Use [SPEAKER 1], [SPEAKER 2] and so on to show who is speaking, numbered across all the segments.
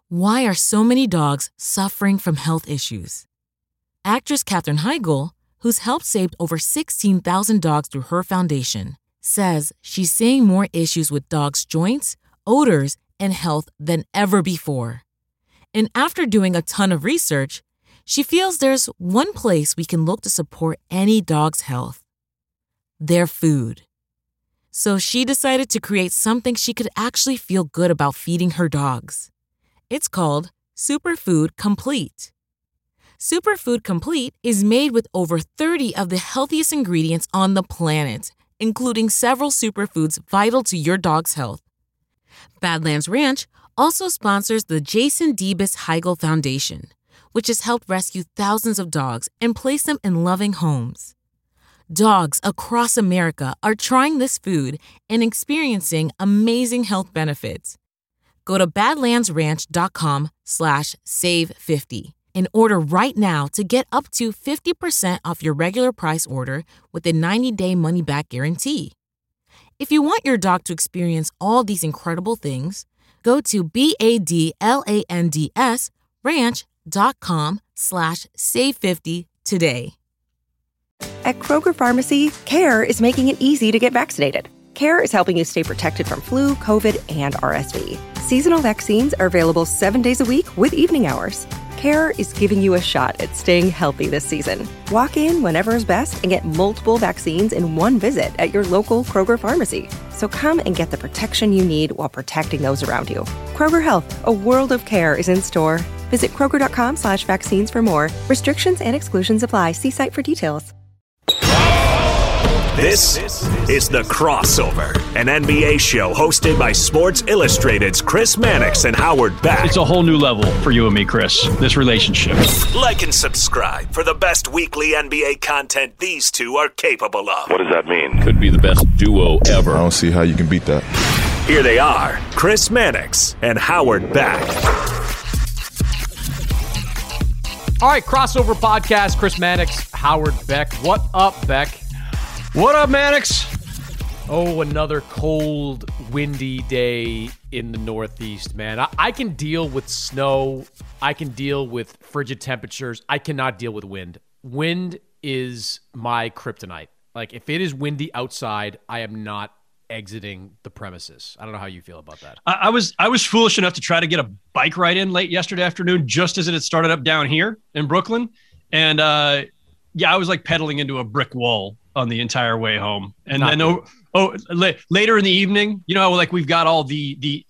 [SPEAKER 1] Why are so many dogs suffering from health issues? Actress Katherine Heigl, who's helped save over 16,000 dogs through her foundation, says she's seeing more issues with dogs' joints, odors, and health than ever before. And after doing a ton of research, she feels there's one place we can look to support any dog's health: their food. So she decided to create something she could actually feel good about feeding her dogs. It's called Superfood Complete. Superfood Complete is made with over 30 of the healthiest ingredients on the planet, including several superfoods vital to your dog's health. Badlands Ranch also sponsors the Jason Debus Heigl Foundation, which has helped rescue thousands of dogs and place them in loving homes. Dogs across America are trying this food and experiencing amazing health benefits. Go to badlandsranch.com/save50 and order right now to get up to 50% off your regular price order with a 90-day money-back guarantee. If you want your dog to experience all these incredible things, go to badlandsranch.com/save50 today.
[SPEAKER 2] At Kroger Pharmacy, CARE is making it easy to get vaccinated. CARE is helping you stay protected from flu, COVID, and RSV. Seasonal vaccines are available 7 days a week with evening hours. CARE is giving you a shot at staying healthy this season. Walk in whenever is best and get multiple vaccines in one visit at your local Kroger Pharmacy. So come and get the protection you need while protecting those around you. Kroger Health, a world of care, is in store. Visit Kroger.com/vaccines for more. Restrictions and exclusions apply. See site for details.
[SPEAKER 3] This is The Crossover, an NBA show hosted by Sports Illustrated's Chris Mannix and Howard Beck.
[SPEAKER 4] It's a whole new level for you and me, Chris, this relationship.
[SPEAKER 3] Like and subscribe for the best weekly NBA content these two are capable of.
[SPEAKER 5] What does that mean?
[SPEAKER 4] Could be the best duo ever.
[SPEAKER 6] I don't see how you can beat that.
[SPEAKER 3] Here they are, Chris Mannix and Howard Beck.
[SPEAKER 7] All right, Crossover Podcast, Chris Mannix, Howard Beck. What up, Beck?
[SPEAKER 4] What up, Mannix?
[SPEAKER 7] Oh, another cold, windy day in the Northeast, man. I can deal with snow. I can deal with frigid temperatures. I cannot deal with wind. Wind is my kryptonite. Like, if it is windy outside, I am not exiting the premises. I don't know how you feel about that.
[SPEAKER 4] I was foolish enough to try to get a bike ride in late yesterday afternoon, just as it had started up down here in Brooklyn. And I was like pedaling into a brick wall on the entire way home. And then later in the evening, you know, like we've got all the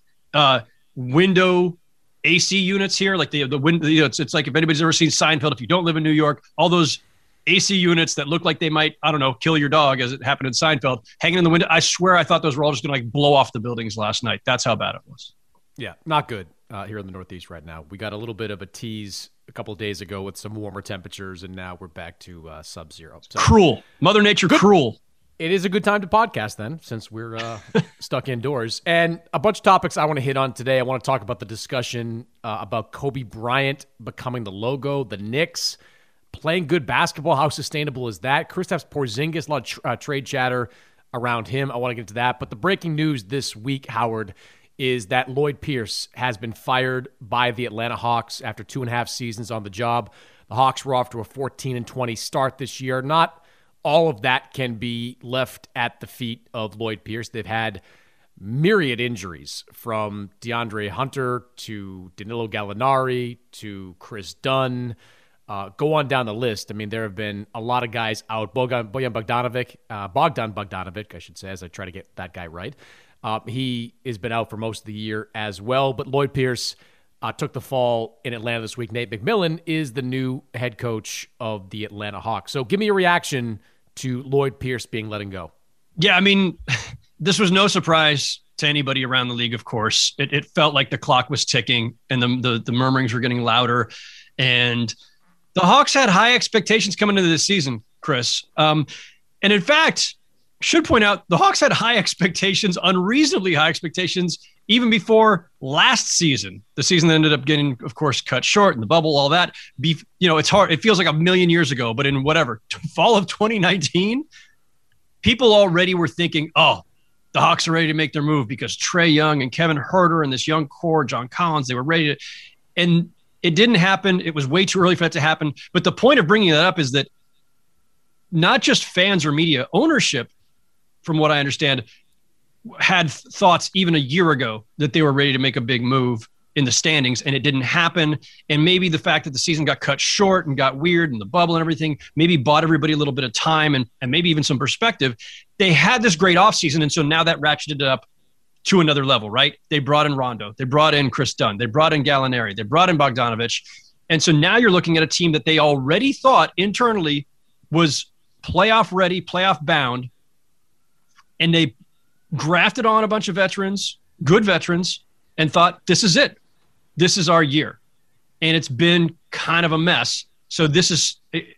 [SPEAKER 4] window AC units here, like the window. You know, it's like if anybody's ever seen Seinfeld, if you don't live in New York, all those AC units that look like they might, I don't know, kill your dog, as it happened in Seinfeld, hanging in the window. I swear I thought those were all just going to like blow off the buildings last night. That's how bad it was.
[SPEAKER 7] Yeah, not good here in the Northeast right now. We got a little bit of a tease a couple of days ago with some warmer temperatures, and now we're back to sub-zero. So,
[SPEAKER 4] cruel. Mother Nature, cruel.
[SPEAKER 7] It is a good time to podcast then, since we're stuck indoors. And a bunch of topics I want to hit on today. I want to talk about the discussion about Kobe Bryant becoming the logo, the Knicks playing good basketball. How sustainable is that? Kristaps Porzingis, a lot of trade chatter around him. I want to get into that. But the breaking news this week, Howard, is that Lloyd Pierce has been fired by the Atlanta Hawks after 2.5 seasons on the job. The Hawks were off to a 14-20 start this year. Not all of that can be left at the feet of Lloyd Pierce. They've had myriad injuries, from DeAndre Hunter to Danilo Gallinari to Chris Dunn. Go on down the list. I mean, there have been a lot of guys out. Bogdan Bogdanovic, I should say, as I try to get that guy right. He has been out for most of the year as well. But Lloyd Pierce took the fall in Atlanta this week. Nate McMillan is the new head coach of the Atlanta Hawks. So give me a reaction to Lloyd Pierce being let go.
[SPEAKER 4] Yeah, I mean, this was no surprise to anybody around the league, of course. It felt like the clock was ticking and the murmurings were getting louder. And the Hawks had high expectations coming into this season, Chris. And in fact, should point out, the Hawks had high expectations, unreasonably high expectations, even before last season. The season that ended up getting, of course, cut short in the bubble, all that. It's hard. It feels like a million years ago, but in fall of 2019, people already were thinking, oh, the Hawks are ready to make their move because Trae Young and Kevin Huerter and this young core, John Collins, they were ready to. And it didn't happen. It was way too early for that to happen. But the point of bringing that up is that not just fans or media, ownership, from what I understand, had thoughts even a year ago that they were ready to make a big move in the standings, and it didn't happen. And maybe the fact that the season got cut short and got weird and the bubble and everything maybe bought everybody a little bit of time and maybe even some perspective. They had this great offseason, and so now that ratcheted it up to another level, right? They brought in Rondo. They brought in Chris Dunn. They brought in Gallinari. They brought in Bogdanovich. And so now you're looking at a team that they already thought internally was playoff ready, playoff bound, and they grafted on a bunch of veterans, good veterans, and thought, this is it. This is our year. And it's been kind of a mess. So this is,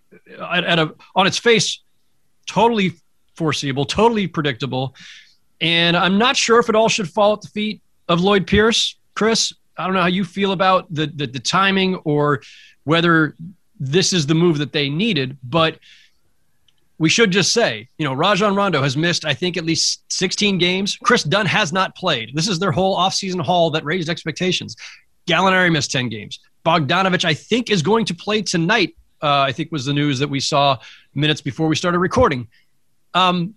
[SPEAKER 4] on its face, totally foreseeable, totally predictable. And I'm not sure if it all should fall at the feet of Lloyd Pierce. Chris, I don't know how you feel about the timing or whether this is the move that they needed, but we should just say, Rajon Rondo has missed, I think, at least 16 games. Chris Dunn has not played. This is their whole offseason haul that raised expectations. Gallinari missed 10 games. Bogdanovich, I think, is going to play tonight, I think was the news that we saw minutes before we started recording. And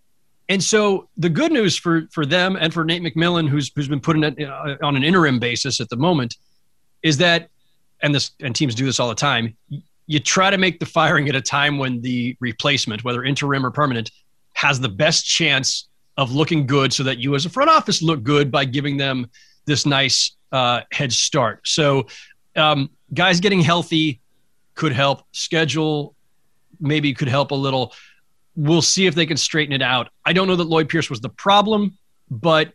[SPEAKER 4] so the good news for them and for Nate McMillan, who's been put on an interim basis at the moment, is that, and teams do this all the time, you try to make the firing at a time when the replacement, whether interim or permanent, has the best chance of looking good so that you as a front office look good by giving them this nice head start. So guys getting healthy could help. Schedule maybe could help a little. We'll see if they can straighten it out. I don't know that Lloyd Pierce was the problem, but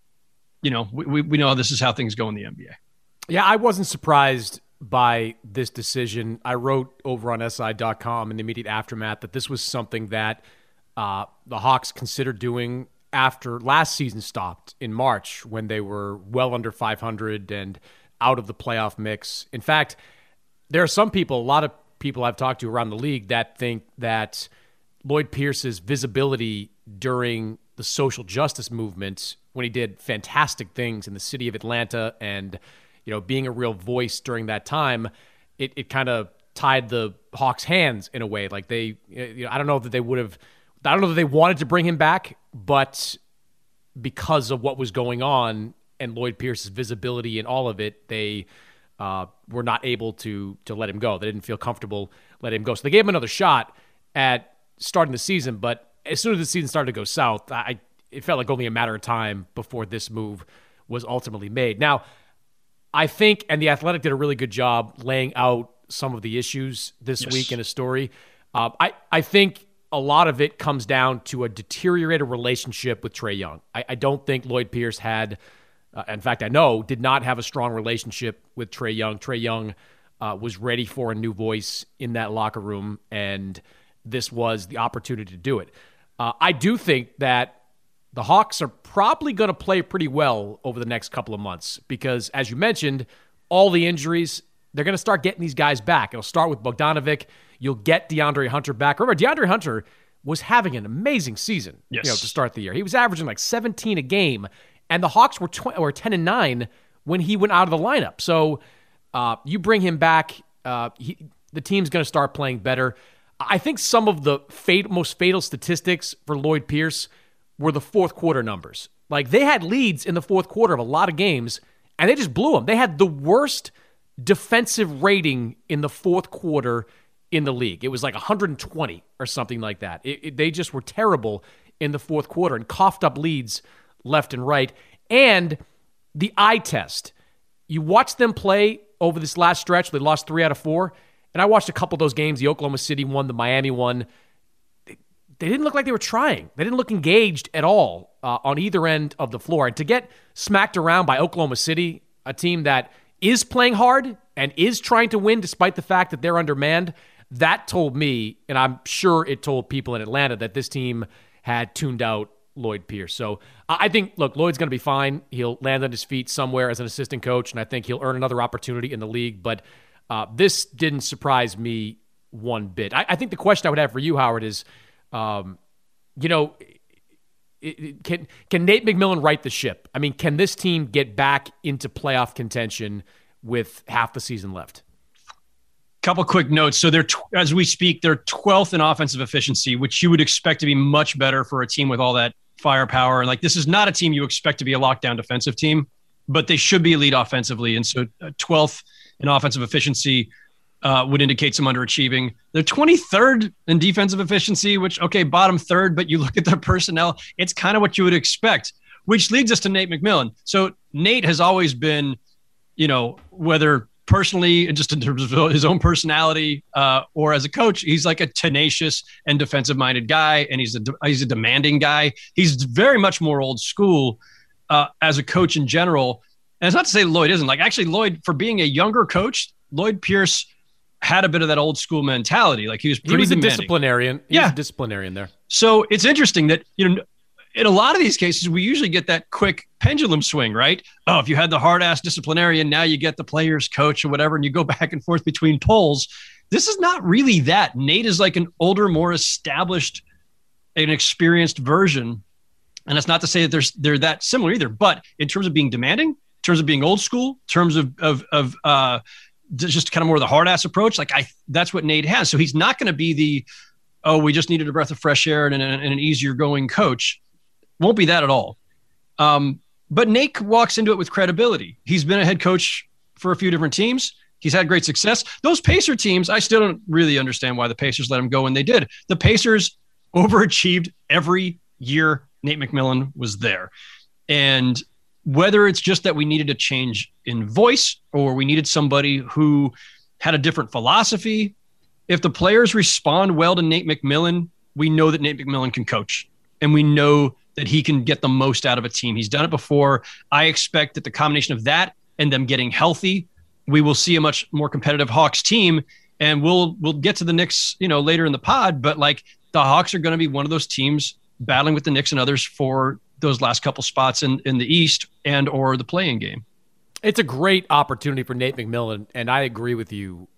[SPEAKER 4] we know this is how things go in the NBA.
[SPEAKER 7] Yeah, I wasn't surprised by this decision. I wrote over on SI.com in the immediate aftermath that this was something that the Hawks considered doing after last season stopped in March when they were well under 500 and out of the playoff mix. In fact, there are a lot of people I've talked to around the league that think that Lloyd Pierce's visibility during the social justice movement, when he did fantastic things in the city of Atlanta and being a real voice during that time, it kind of tied the Hawks' hands in a way. Like I don't know that they wanted to bring him back, but because of what was going on and Lloyd Pierce's visibility and all of it, they were not able to let him go. They didn't feel comfortable letting him go. So they gave him another shot at starting the season, but as soon as the season started to go south, it felt like only a matter of time before this move was ultimately made. Now, I think, and The Athletic did a really good job laying out some of the issues this week in a story. I think a lot of it comes down to a deteriorated relationship with Trae Young. I don't think Lloyd Pierce had, in fact, I know, did not have a strong relationship with Trae Young. Trae Young was ready for a new voice in that locker room, and this was the opportunity to do it. I do think that the Hawks are probably going to play pretty well over the next couple of months because, as you mentioned, all the injuries, they're going to start getting these guys back. It'll start with Bogdanovic. You'll get DeAndre Hunter back. Remember, DeAndre Hunter was having an amazing season to start the year. He was averaging like 17 a game, and the Hawks were 10-9 when he went out of the lineup. So you bring him back, the team's going to start playing better. I think some of the most fatal statistics for Lloyd Pierce were the fourth quarter numbers. Like, they had leads in the fourth quarter of a lot of games, and they just blew them. They had the worst defensive rating in the fourth quarter in the league. It was like 120 or something like that. They just were terrible in the fourth quarter and coughed up leads left and right. And the eye test. You watch them play over this last stretch. They lost 3 out of 4. And I watched a couple of those games, the Oklahoma City one, the Miami one. They didn't look like they were trying. They didn't look engaged at all on either end of the floor. And to get smacked around by Oklahoma City, a team that is playing hard and is trying to win despite the fact that they're undermanned, that told me, and I'm sure it told people in Atlanta, that this team had tuned out Lloyd Pierce. So I think, look, Lloyd's going to be fine. He'll land on his feet somewhere as an assistant coach, and I think he'll earn another opportunity in the league. But this didn't surprise me one bit. I think the question I would have for you, Howard, is, can Nate McMillan right the ship? I mean, can this team get back into playoff contention with half the season left?
[SPEAKER 4] Couple quick notes. So as we speak, they're 12th in offensive efficiency, which you would expect to be much better for a team with all that firepower. And like, this is not a team you expect to be a lockdown defensive team, but they should be elite offensively. And so 12th in offensive efficiency would indicate some underachieving. They're 23rd in defensive efficiency, which, okay, bottom third, but you look at their personnel, it's kind of what you would expect, which leads us to Nate McMillan. So Nate has always been, whether personally and just in terms of his own personality or as a coach, he's like a tenacious and defensive-minded guy, and he's a demanding guy. He's very much more old school as a coach in general. And it's not to say Lloyd isn't. Like, actually, Lloyd, for being a younger coach, Lloyd Pierce had a bit of that old school mentality. Like, he was pretty demanding.
[SPEAKER 7] Disciplinarian. He was a disciplinarian there.
[SPEAKER 4] So it's interesting that, in a lot of these cases, we usually get that quick pendulum swing, right? Oh, if you had the hard-ass disciplinarian, now you get the player's coach or whatever, and you go back and forth between poles. This is not really that. Nate is like an older, more established, an experienced version. And it's not to say that they're that similar either. But in terms of being demanding, in terms of being old school, in terms of just kind of more of the hard-ass approach, that's what Nate has. So he's not going to be we just needed a breath of fresh air and an easier-going coach. Won't be that at all. But Nate walks into it with credibility. He's been a head coach for a few different teams. He's had great success. Those Pacer teams, I still don't really understand why the Pacers let him go when they did. The Pacers overachieved every year Nate McMillan was there. And whether it's just that we needed a change in voice or we needed somebody who had a different philosophy, if the players respond well to Nate McMillan, we know that Nate McMillan can coach. And we know that he can get the most out of a team. He's done it before. I expect that the combination of that and them getting healthy, we will see a much more competitive Hawks team. And we'll get to the Knicks, later in the pod, but like, the Hawks are going to be one of those teams battling with the Knicks and others for those last couple spots in the East and or the play-in game.
[SPEAKER 7] It's a great opportunity for Nate McMillan, and I agree with you.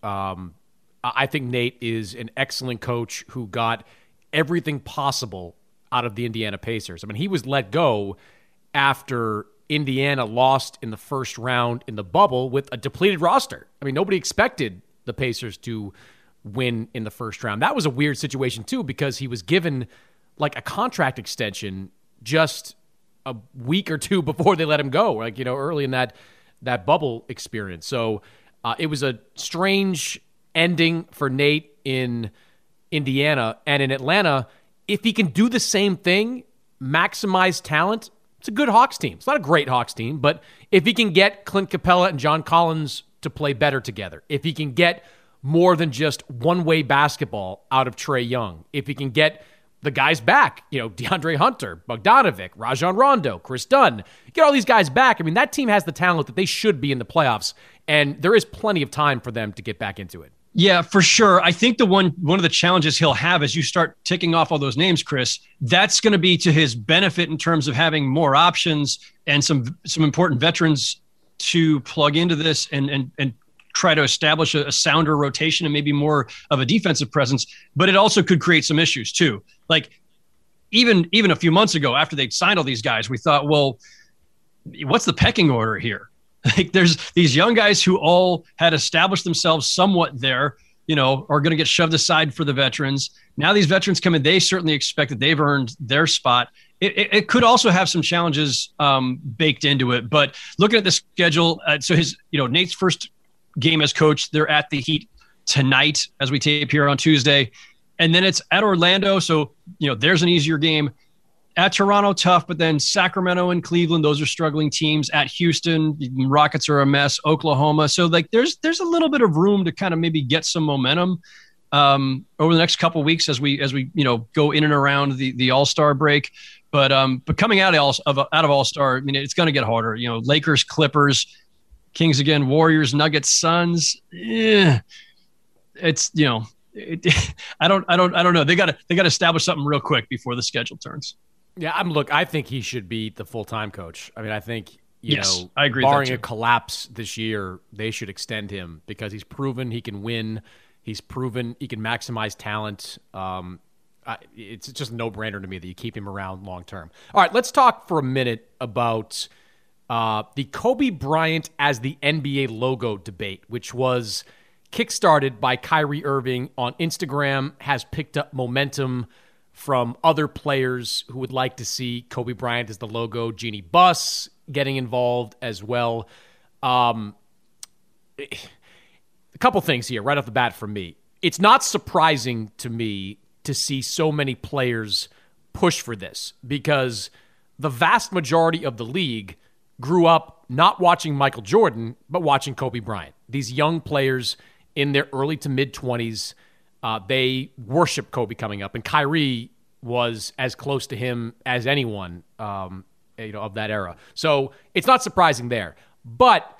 [SPEAKER 7] I think Nate is an excellent coach who got everything possible out of the Indiana Pacers. I mean, he was let go after Indiana lost in the first round in the bubble with a depleted roster. I mean, nobody expected the Pacers to win in the first round. That was a weird situation, too, because he was given like a contract extension just a week or two before they let him go, early in that bubble experience. So it was a strange ending for Nate in Indiana. And in Atlanta, if he can do the same thing, maximize talent, it's a good Hawks team. It's not a great Hawks team, but if he can get Clint Capella and John Collins to play better together, if he can get more than just one-way basketball out of Trae Young, if he can get the guys back, DeAndre Hunter, Bogdanovic, Rajon Rondo, Chris Dunn, get all these guys back. I mean, that team has the talent that they should be in the playoffs, and there is plenty of time for them to get back into it.
[SPEAKER 4] Yeah, for sure. I think one of the challenges he'll have as you start ticking off all those names, Chris, that's going to be to his benefit in terms of having more options and some important veterans to plug into this and try to establish a sounder rotation and maybe more of a defensive presence. But it also could create some issues too. Like even a few months ago, after they'd signed all these guys, we thought, well, what's the pecking order here? Like, there's these young guys who all had established themselves somewhat there, are going to get shoved aside for the veterans. Now these veterans come in, they certainly expect that they've earned their spot. It could also have some challenges baked into it. But looking at the schedule, so Nate's first game as coach, they're at the Heat tonight as we tape here on Tuesday. And then it's at Orlando. So, there's an easier game. At Toronto, tough, but then Sacramento and Cleveland, those are struggling teams. At Houston, Rockets are a mess. Oklahoma. So, there's a little bit of room to kind of maybe get some momentum over the next couple of weeks as we go in and around the All-Star break. But coming out of All-Star, I mean, it's going to get harder. Lakers, Clippers, Kings again, Warriors, Nuggets, Suns. It's I don't know. They got to establish something real quick before the schedule turns.
[SPEAKER 7] Yeah, I think he should be the full-time coach. I mean, I think
[SPEAKER 4] I agree.
[SPEAKER 7] Barring a collapse this year, they should extend him because he's proven he can win. He's proven he can maximize talent. It's just a no-brainer to me that you keep him around long term. All right, let's talk for a minute about the Kobe Bryant as the NBA logo debate, which was kickstarted by Kyrie Irving on Instagram, has picked up momentum from other players who would like to see Kobe Bryant as the logo. Jeannie Buss getting involved as well. A couple things here right off the bat from me. It's not surprising to me to see so many players push for this, because the vast majority of the league grew up not watching Michael Jordan, but watching Kobe Bryant. These young players in their early to mid-20s, they worship Kobe coming up, and Kyrie was as close to him as anyone of that era. So it's not surprising there. But,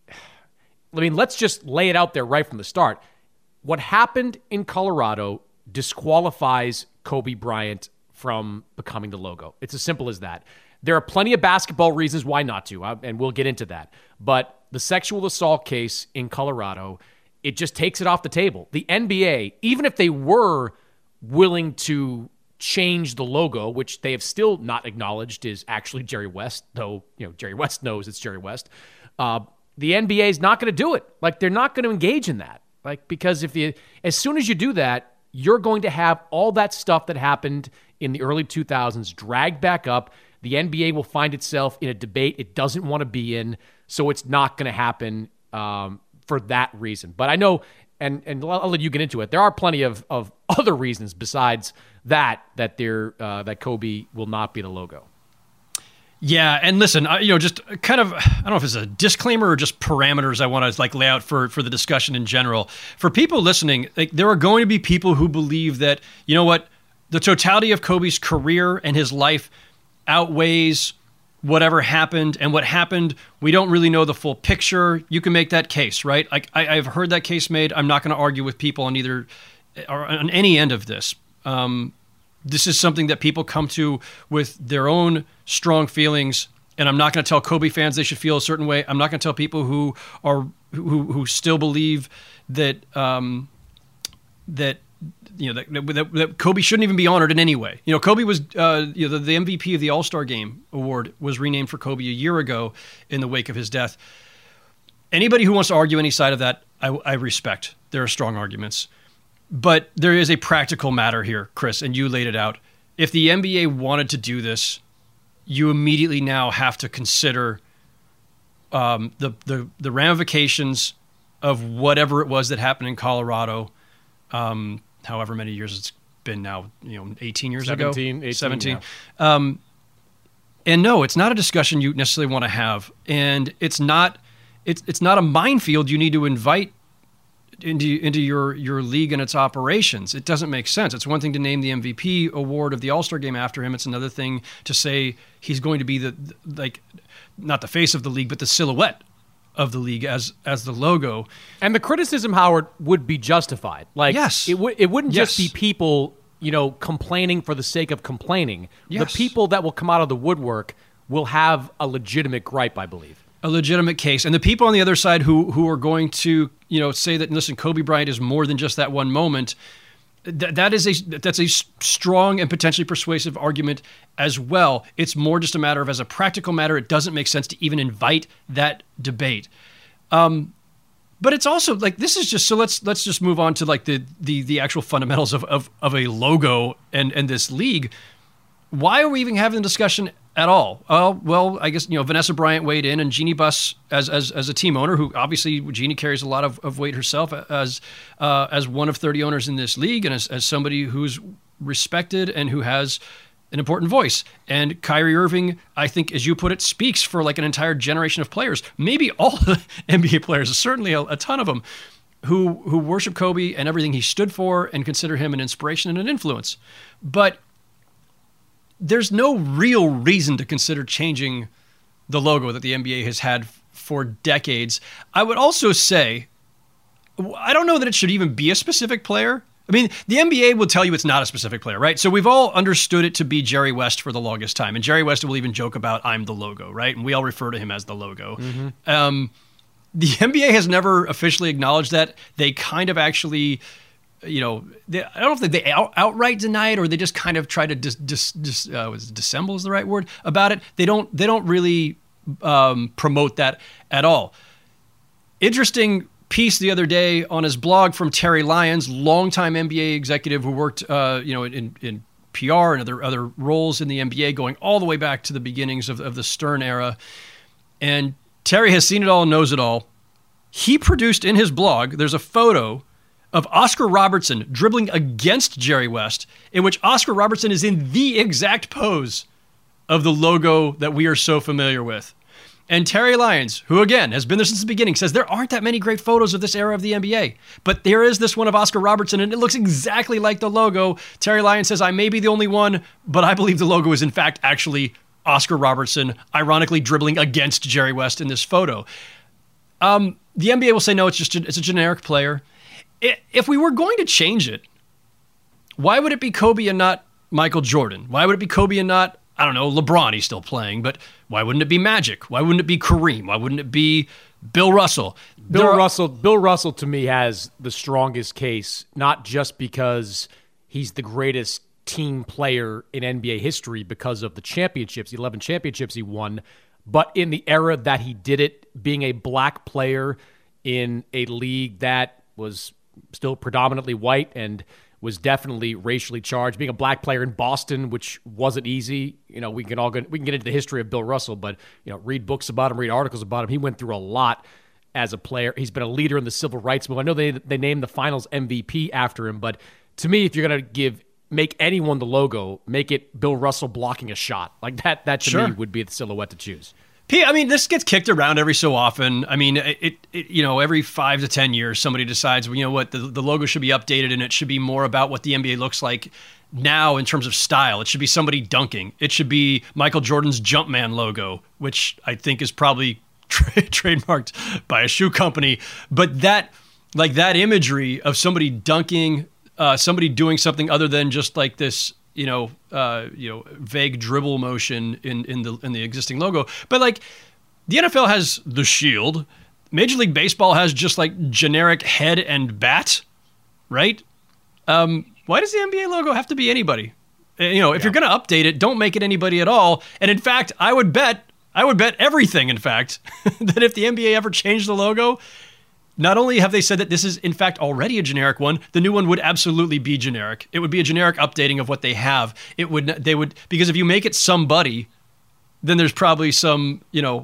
[SPEAKER 7] I mean, let's just lay it out there right from the start. What happened in Colorado disqualifies Kobe Bryant from becoming the logo. It's as simple as that. There are plenty of basketball reasons why not to, and we'll get into that. But the sexual assault case in Colorado, it just takes it off the table. The NBA, even if they were willing to change the logo, which they have still not acknowledged is actually Jerry West, though Jerry West knows it's Jerry West, the NBA is not going to do it. Like, they're not going to engage in that. Like, because as soon as you do that, you're going to have all that stuff that happened in the early 2000s dragged back up. The NBA will find itself in a debate it doesn't want to be in, so it's not going to happen for that reason. But I know, and I'll let you get into it, there are plenty of other reasons besides that Kobe will not be the logo.
[SPEAKER 4] Yeah, and listen, just kind of, I don't know if it's a disclaimer or just parameters I want to lay out for the discussion in general. For people listening, there are going to be people who believe that, you know what, the totality of Kobe's career and his life outweighs whatever happened, and what happened, we don't really know the full picture. You can make that case, right? I've heard that case made. I'm not going to argue with people on either or on any end of this. This is something that people come to with their own strong feelings, and I'm not going to tell Kobe fans they should feel a certain way. I'm not going to tell people who still believe that that Kobe shouldn't even be honored in any way. Kobe was the MVP of the All-Star Game award was renamed for Kobe a year ago in the wake of his death. Anybody who wants to argue any side of that, I respect. There are strong arguments. But there is a practical matter here, Chris, and you laid it out. If the NBA wanted to do this, you immediately now have to consider the ramifications of whatever it was that happened in Colorado, however many years it's been now, 18 years ago? 17. Yeah. And no, it's not a discussion you necessarily want to have. And it's not a minefield you need to invite into your league and its operations. It doesn't make sense. It's one thing to name the MVP award of the All-Star Game after him. It's another thing to say he's going to be not the face of the league, but the silhouette of the league as the logo.
[SPEAKER 7] And the criticism, Howard, would be justified.
[SPEAKER 4] Yes.
[SPEAKER 7] It wouldn't just be people, complaining for the sake of complaining.
[SPEAKER 4] Yes.
[SPEAKER 7] The people that will come out of the woodwork will have a legitimate gripe, I believe.
[SPEAKER 4] A legitimate case. And the people on the other side who are going to, say that, listen, Kobe Bryant is more than just that one moment, that's a strong and potentially persuasive argument as well. It's more just a matter of, as a practical matter, it doesn't make sense to even invite that debate. But it's also this is just, so let's just move on to the actual fundamentals of a logo and this league. Why are we even having the discussion at all? Well, I guess, Vanessa Bryant weighed in, and Jeannie Buss as a team owner, who obviously Jeannie carries a lot of weight herself as one of 30 owners in this league, and as somebody who's respected and who has an important voice. And Kyrie Irving, I think, as you put it, speaks for an entire generation of players, maybe all the NBA players, certainly a ton of them, who worship Kobe and everything he stood for and consider him an inspiration and an influence. But there's no real reason to consider changing the logo that the NBA has had for decades. I would also say, I don't know that it should even be a specific player. I mean, the NBA will tell you it's not a specific player, right? So we've all understood it to be Jerry West for the longest time. And Jerry West will even joke about, I'm the logo, right? And we all refer to him as the logo. Mm-hmm. The NBA has never officially acknowledged that. They kind of actually... I don't know if they outright deny it, or they just kind of try to dissemble is the right word about it. They don't really promote that at all. Interesting piece the other day on his blog from Terry Lyons, longtime NBA executive who worked in PR and other roles in the NBA going all the way back to the beginnings of the Stern era. And Terry has seen it all and knows it all. He produced in his blog, there's a photo of Oscar Robertson dribbling against Jerry West, in which Oscar Robertson is in the exact pose of the logo that we are so familiar with. And Terry Lyons, who again has been there since the beginning, says there aren't that many great photos of this era of the NBA. But there is this one of Oscar Robertson, and it looks exactly like the logo. Terry Lyons says, I may be the only one, but I believe the logo is in fact actually Oscar Robertson, ironically dribbling against Jerry West in this photo. The NBA will say, no, it's a generic player. If we were going to change it, why would it be Kobe and not Michael Jordan? Why would it be Kobe and not, I don't know, LeBron? He's still playing, but why wouldn't it be Magic? Why wouldn't it be Kareem? Why wouldn't it be Bill Russell?
[SPEAKER 7] Bill Russell to me has the strongest case, not just because he's the greatest team player in NBA history because of the championships, the 11 championships he won, but in the era that he did it, being a black player in a league that was still predominantly white and was definitely racially charged. Being a black player in Boston, which wasn't easy. We can get into the history of Bill Russell, but read books about him, read articles about him. He went through a lot as a player. He's been a leader in the civil rights movement. I know they named the Finals MVP after him, but to me, if you're going to make anyone the logo, make it Bill Russell blocking a shot. Like that to me would be the silhouette to choose.
[SPEAKER 4] I mean, this gets kicked around every so often. I mean, every 5 to 10 years, somebody decides, what, the logo should be updated and it should be more about what the NBA looks like now in terms of style. It should be somebody dunking. It should be Michael Jordan's Jumpman logo, which I think is probably trademarked by a shoe company. But that imagery of somebody dunking, somebody doing something other than just like this, vague dribble motion in the existing logo. But like the NFL has the shield. Major League Baseball has just like generic head and bat, right? Why does the NBA logo have to be anybody? If you're going to update it, don't make it anybody at all. And in fact, I would bet everything, in fact, that if the NBA ever changed the logo, not only have they said that this is, in fact, already a generic one, the new one would absolutely be generic. It would be a generic updating of what they have. Because if you make it somebody, then there's probably some,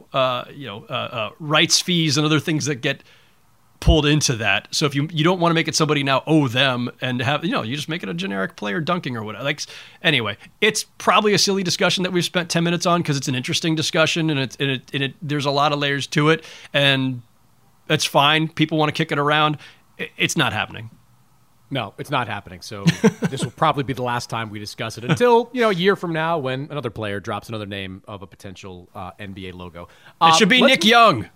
[SPEAKER 4] rights fees and other things that get pulled into that. So if you don't want to make it somebody now owe them and have, you just make it a generic player dunking or whatever. Anyway, it's probably a silly discussion that we've spent 10 minutes on because it's an interesting discussion and there's a lot of layers to it. And that's fine. People want to kick it around. It's not happening.
[SPEAKER 7] No, it's not happening. So this will probably be the last time we discuss it until, a year from now when another player drops another name of a potential NBA logo.
[SPEAKER 4] It should be Nick Young.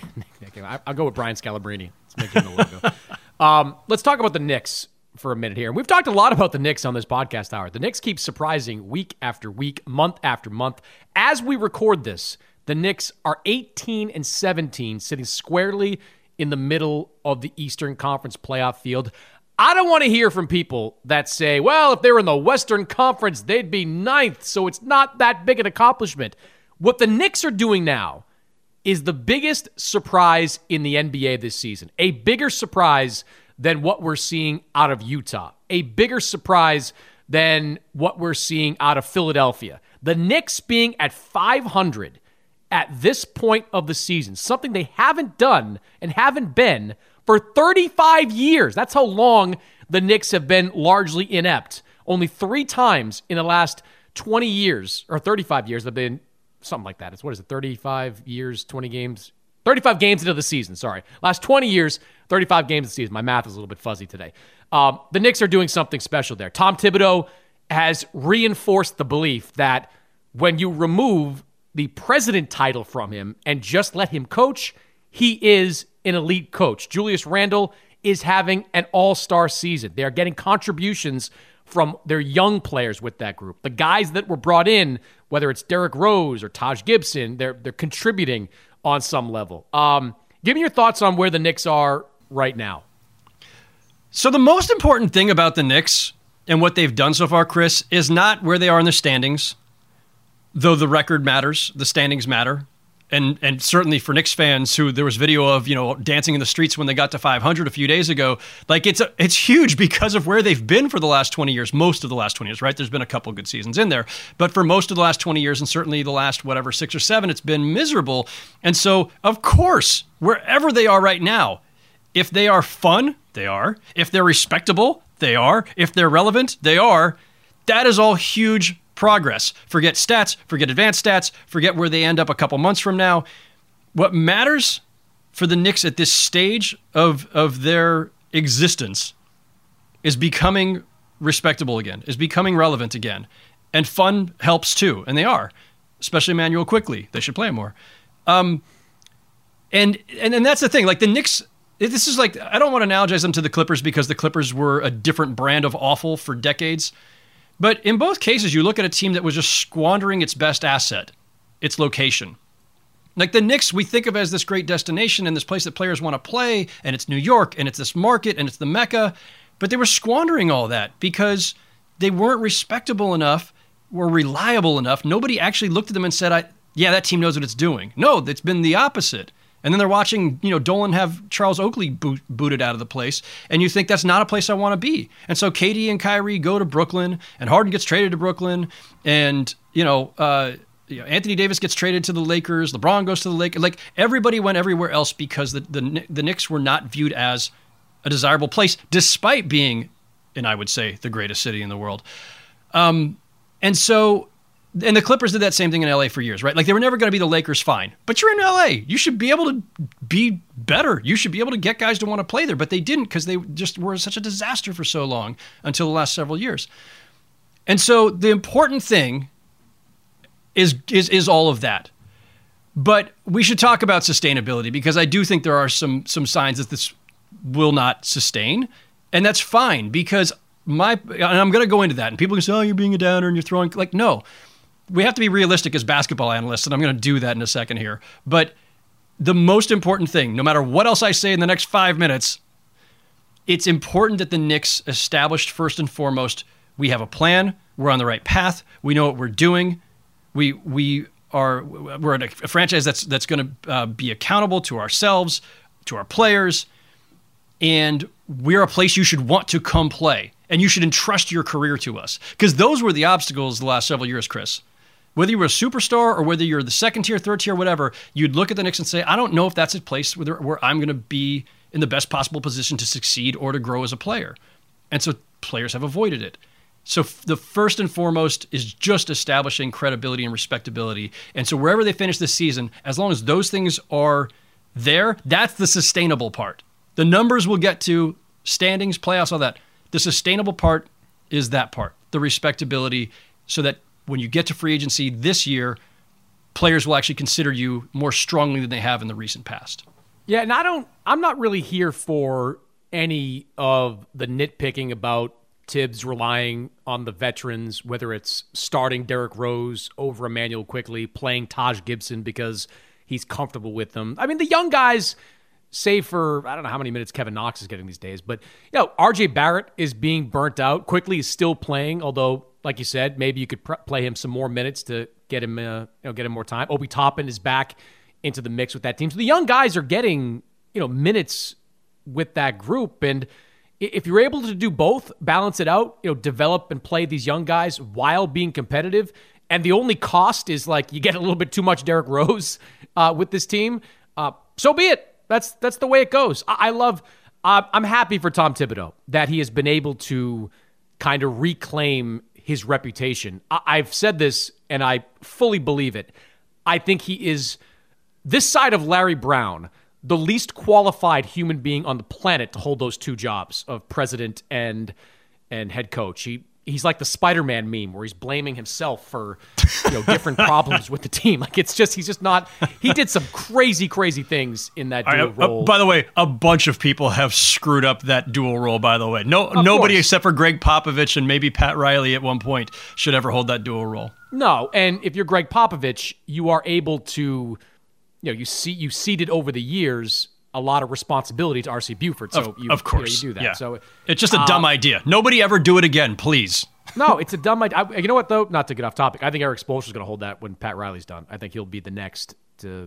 [SPEAKER 7] I'll go with Brian Scalabrine. Let's make him the logo. Let's talk about the Knicks for a minute here. And we've talked a lot about the Knicks on this podcast hour. The Knicks keep surprising week after week, month after month. As we record this, the Knicks are 18-17, sitting squarely in the middle of the Eastern Conference playoff field. I don't want to hear from people that say, well, if they were in the Western Conference, they'd be 9th, so it's not that big an accomplishment. What the Knicks are doing now is the biggest surprise in the NBA this season. A bigger surprise than what we're seeing out of Utah. A bigger surprise than what we're seeing out of Philadelphia. The Knicks being at 500 at this point of the season, something they haven't done and haven't been for 35 years. That's how long the Knicks have been largely inept. Only 3 times in the last 20 years, or 35 years, have been something like that. It's, 35 years, 20 games? 35 games into the season, sorry. Last 20 years, 35 games of the season. My math is a little bit fuzzy today. The Knicks are doing something special there. Tom Thibodeau has reinforced the belief that when you remove the president title from him and just let him coach, he is an elite coach. Julius Randle is having an all-star season. They are getting contributions from their young players with that group. The guys that were brought in, whether it's Derrick Rose or Taj Gibson, they're contributing on some level. Give me your thoughts on where the Knicks are right now.
[SPEAKER 4] So the most important thing about the Knicks and what they've done so far, Chris, is not where they are in the standings, though the record matters, the standings matter. And certainly for Knicks fans who there was video of, dancing in the streets when they got to 500 a few days ago, like it's huge because of where they've been for the last 20 years, most of the last 20 years, right? There's been a couple good seasons in there, but for most of the last 20 years and certainly the last, 6 or 7, it's been miserable. And so, of course, wherever they are right now, if they are fun, they are. If they're respectable, they are. If they're relevant, they are. That is all huge progress. Forget stats, forget advanced stats, forget where they end up a couple months from now. What matters for the Knicks at this stage of their existence is becoming respectable again, is becoming relevant again. And fun helps too, and they are, especially Emmanuel Quickley. They should play more. And that's the thing, like the Knicks, this is like, I don't want to analogize them to the Clippers because the Clippers were a different brand of awful for decades. But in both cases, you look at a team that was just squandering its best asset, its location. Like the Knicks, we think of as this great destination and this place that players want to play, and it's New York, and it's this market, and it's the Mecca. But they were squandering all that because they weren't respectable enough or reliable enough. Nobody actually looked at them and said, yeah, that team knows what it's doing. No, it's been the opposite. And then they're watching, Dolan have Charles Oakley booted out of the place, and you think that's not a place I want to be. And so KD and Kyrie go to Brooklyn, and Harden gets traded to Brooklyn, and Anthony Davis gets traded to the Lakers. LeBron goes to the Lakers. Like everybody went everywhere else because the Knicks were not viewed as a desirable place, despite being, and I would say, the greatest city in the world. And the Clippers did that same thing in LA for years, right? Like they were never going to be the Lakers, fine. But you're in LA. You should be able to be better. You should be able to get guys to want to play there. But they didn't because they just were such a disaster for so long until the last several years. And so the important thing is all of that. But we should talk about sustainability because I do think there are some signs that this will not sustain. And that's fine because and I'm going to go into that. And people can say, oh, you're being a downer and you're throwing, like, no. We have to be realistic as basketball analysts, and I'm going to do that in a second here. But the most important thing, no matter what else I say in the next 5 minutes, it's important that the Knicks established first and foremost, we have a plan, we're on the right path, we know what we're doing, we're a franchise that's going to be accountable to ourselves, to our players, and we're a place you should want to come play, and you should entrust your career to us. Because those were the obstacles the last several years, Chris. Whether you were a superstar or whether you're the second tier, third tier, whatever, you'd look at the Knicks and say, I don't know if that's a place where I'm going to be in the best possible position to succeed or to grow as a player. And so players have avoided it. So the first and foremost is just establishing credibility and respectability. And so wherever they finish this season, as long as those things are there, that's the sustainable part. The numbers we'll get to, standings, playoffs, all that. The sustainable part is that part, the respectability, so that when you get to free agency this year, players will actually consider you more strongly than they have in the recent past.
[SPEAKER 7] Yeah, and I'm not really here for any of the nitpicking about Tibbs relying on the veterans, whether it's starting Derrick Rose over Emmanuel Quickley, playing Taj Gibson because he's comfortable with them. I mean, the young guys, save for, I don't know how many minutes Kevin Knox is getting these days, but RJ Barrett is being burnt out. Quickley is still playing, although, like you said, maybe you could play him some more minutes to get him more time. Obi Toppin is back into the mix with that team. So the young guys are getting, minutes with that group. And if you're able to do both, balance it out, develop and play these young guys while being competitive, and the only cost is like you get a little bit too much Derrick Rose with this team, so be it. That's the way it goes. I'm happy for Tom Thibodeau that he has been able to kind of reclaim his reputation. I've said this, and I fully believe it. I think he is, this side of Larry Brown, the least qualified human being on the planet to hold those two jobs of president and head coach. He's like the Spider-Man meme where he's blaming himself for different problems with the team. Like he's just not. He did some crazy things in that dual role.
[SPEAKER 4] By the way, a bunch of people have screwed up that dual role. By the way, nobody except for Greg Popovich and maybe Pat Riley at one point should ever hold that dual role.
[SPEAKER 7] No, and if you're Greg Popovich, you are able to, you ceded over the years a lot of responsibility to R.C. Buford. So
[SPEAKER 4] of course,
[SPEAKER 7] you do that.
[SPEAKER 4] Yeah.
[SPEAKER 7] So
[SPEAKER 4] it's just a dumb idea. Nobody ever do it again, please.
[SPEAKER 7] No, it's a dumb idea. You know what, though? Not to get off topic. I think Eric Spoelstra is going to hold that when Pat Riley's done. I think he'll be the next to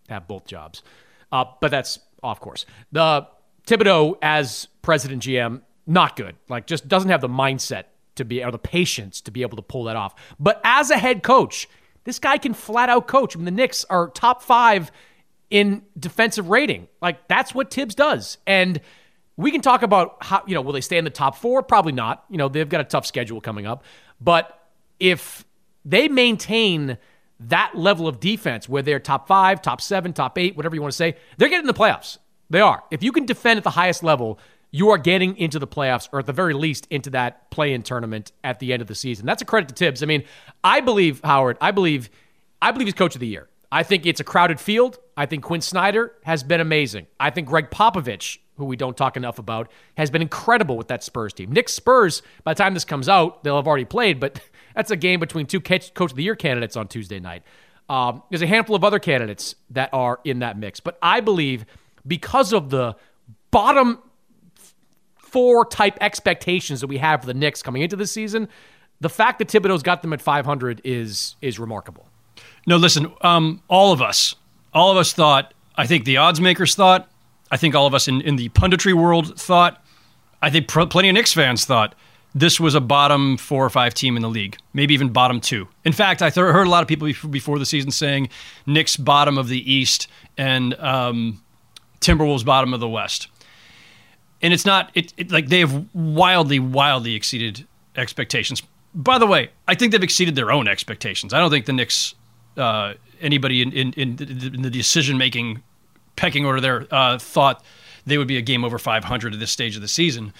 [SPEAKER 7] have both jobs. But that's off course. The Thibodeau as president GM, not good. Like, just doesn't have the mindset to be, or the patience to be able to pull that off. But as a head coach, this guy can flat out coach. I mean, the Knicks are top 5 in defensive rating. Like, that's what Tibbs does. And we can talk about how, will they stay in the top 4? Probably not. They've got a tough schedule coming up. But if they maintain that level of defense where they're top 5, top 7, top 8, whatever you want to say, they're getting in the playoffs. They are. If you can defend at the highest level, you are getting into the playoffs, or at the very least into that play-in tournament at the end of the season. That's a credit to Tibbs. I mean, I believe, Howard, I believe he's coach of the year. I think it's a crowded field. I think Quinn Snyder has been amazing. I think Greg Popovich, who we don't talk enough about, has been incredible with that Spurs team. Knicks Spurs, by the time this comes out, they'll have already played, but that's a game between 2 coach of the year candidates on Tuesday night. There's a handful of other candidates that are in that mix, but I believe because of the bottom 4 type expectations that we have for the Knicks coming into this season, the fact that Thibodeau's got them at 500 is remarkable.
[SPEAKER 4] No, listen, all of us thought, I think the odds makers thought, I think all of us in the punditry world thought, I think plenty of Knicks fans thought this was a bottom 4 or 5 team in the league, maybe even bottom 2. In fact, I heard a lot of people before the season saying Knicks bottom of the East and Timberwolves bottom of the West. And it's not, like they have wildly exceeded expectations. By the way, I think they've exceeded their own expectations. I don't think the Knicks, anybody in the decision-making pecking order there thought they would be a game over 500 at this stage of the season.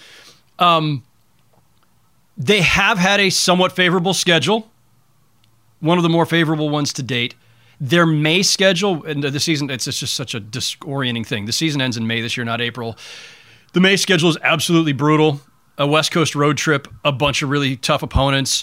[SPEAKER 4] They have had a somewhat favorable schedule, one of the more favorable ones to date. Their May schedule, and the season, it's just such a disorienting thing. The season ends in May this year, not April. The May schedule is absolutely brutal. A West Coast road trip, a bunch of really tough opponents.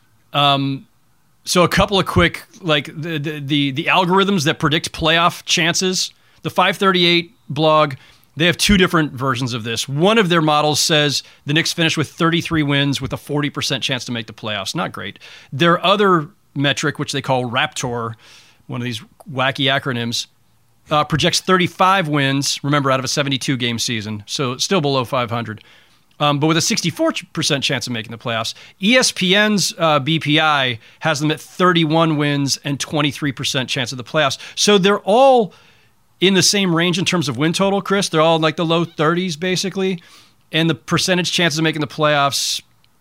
[SPEAKER 4] So a couple of quick, like the algorithms that predict playoff chances. The 538 blog, they have 2 different versions of this. One of their models says the Knicks finish with 33 wins with a 40% chance to make the playoffs. Not great. Their other metric, which they call Raptor, one of these wacky acronyms, projects 35 wins, remember, out of a 72-game season, so still below 500, but with a 64% chance of making the playoffs. ESPN's BPI has them at 31 wins and 23% chance of the playoffs. So they're all in the same range in terms of win total, Chris. They're all like the low 30s, basically. And the percentage chances of making the playoffs,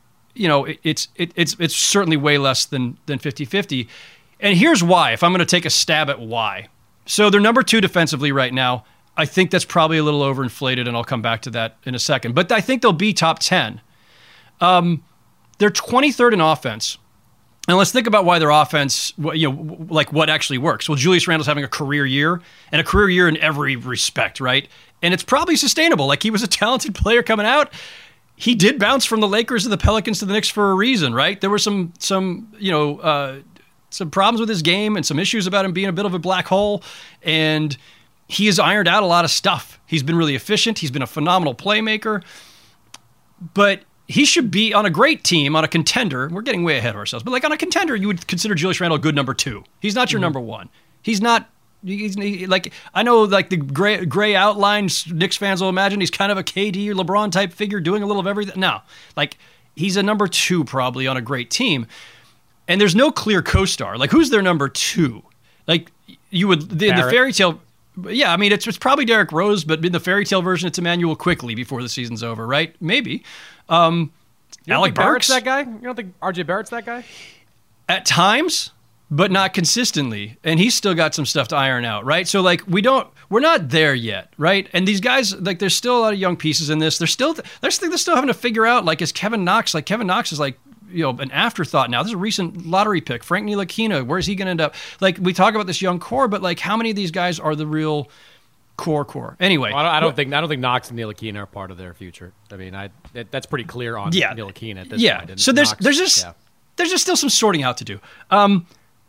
[SPEAKER 4] it's certainly way less than 50-50. And here's why, if I'm going to take a stab at why. So they're number 2 defensively right now. I think that's probably a little overinflated, and I'll come back to that in a second. But I think they'll be top 10. They're 23rd in offense. And let's think about why their offense, like what actually works. Well, Julius Randle's having a career year, and a career year in every respect, right? And it's probably sustainable. Like, he was a talented player coming out. He did bounce from the Lakers to the Pelicans to the Knicks for a reason, right? There were some problems with his game and some issues about him being a bit of a black hole, and he has ironed out a lot of stuff. He's been really efficient. He's been a phenomenal playmaker, but he should be on a great team, on a contender. We're getting way ahead of ourselves, but like on a contender, you would consider Julius Randle a good number 2. He's not your number 1. He's not. Like, I know, like the gray outlines Knicks fans will imagine he's kind of a KD or LeBron type figure doing a little of everything. No, like he's a number 2 probably on a great team. And there's no clear co-star. Like, who's their number 2? Like, you would the fairy tale. Yeah, I mean, it's probably Derrick Rose, but in the fairy tale version, it's Emmanuel Quickly before the season's over, right? Maybe. Alec Burks,
[SPEAKER 7] that guy? You don't think RJ Barrett's that guy?
[SPEAKER 4] At times, but not consistently, and he's still got some stuff to iron out, right? So like we're not there yet, right? And these guys, like, there's still a lot of young pieces in this. They're still having to figure out, like, is Kevin Knox is like, an afterthought now. This is a recent lottery pick. Frank Ntilikina, where's he going to end up? Like, we talk about this young core, but like, how many of these guys are the real core? Anyway,
[SPEAKER 7] well, I don't think Knox and Ntilikina are part of their future. I mean, that's pretty clear on Ntilikina at this point.
[SPEAKER 4] So there's just still some sorting out to do. Some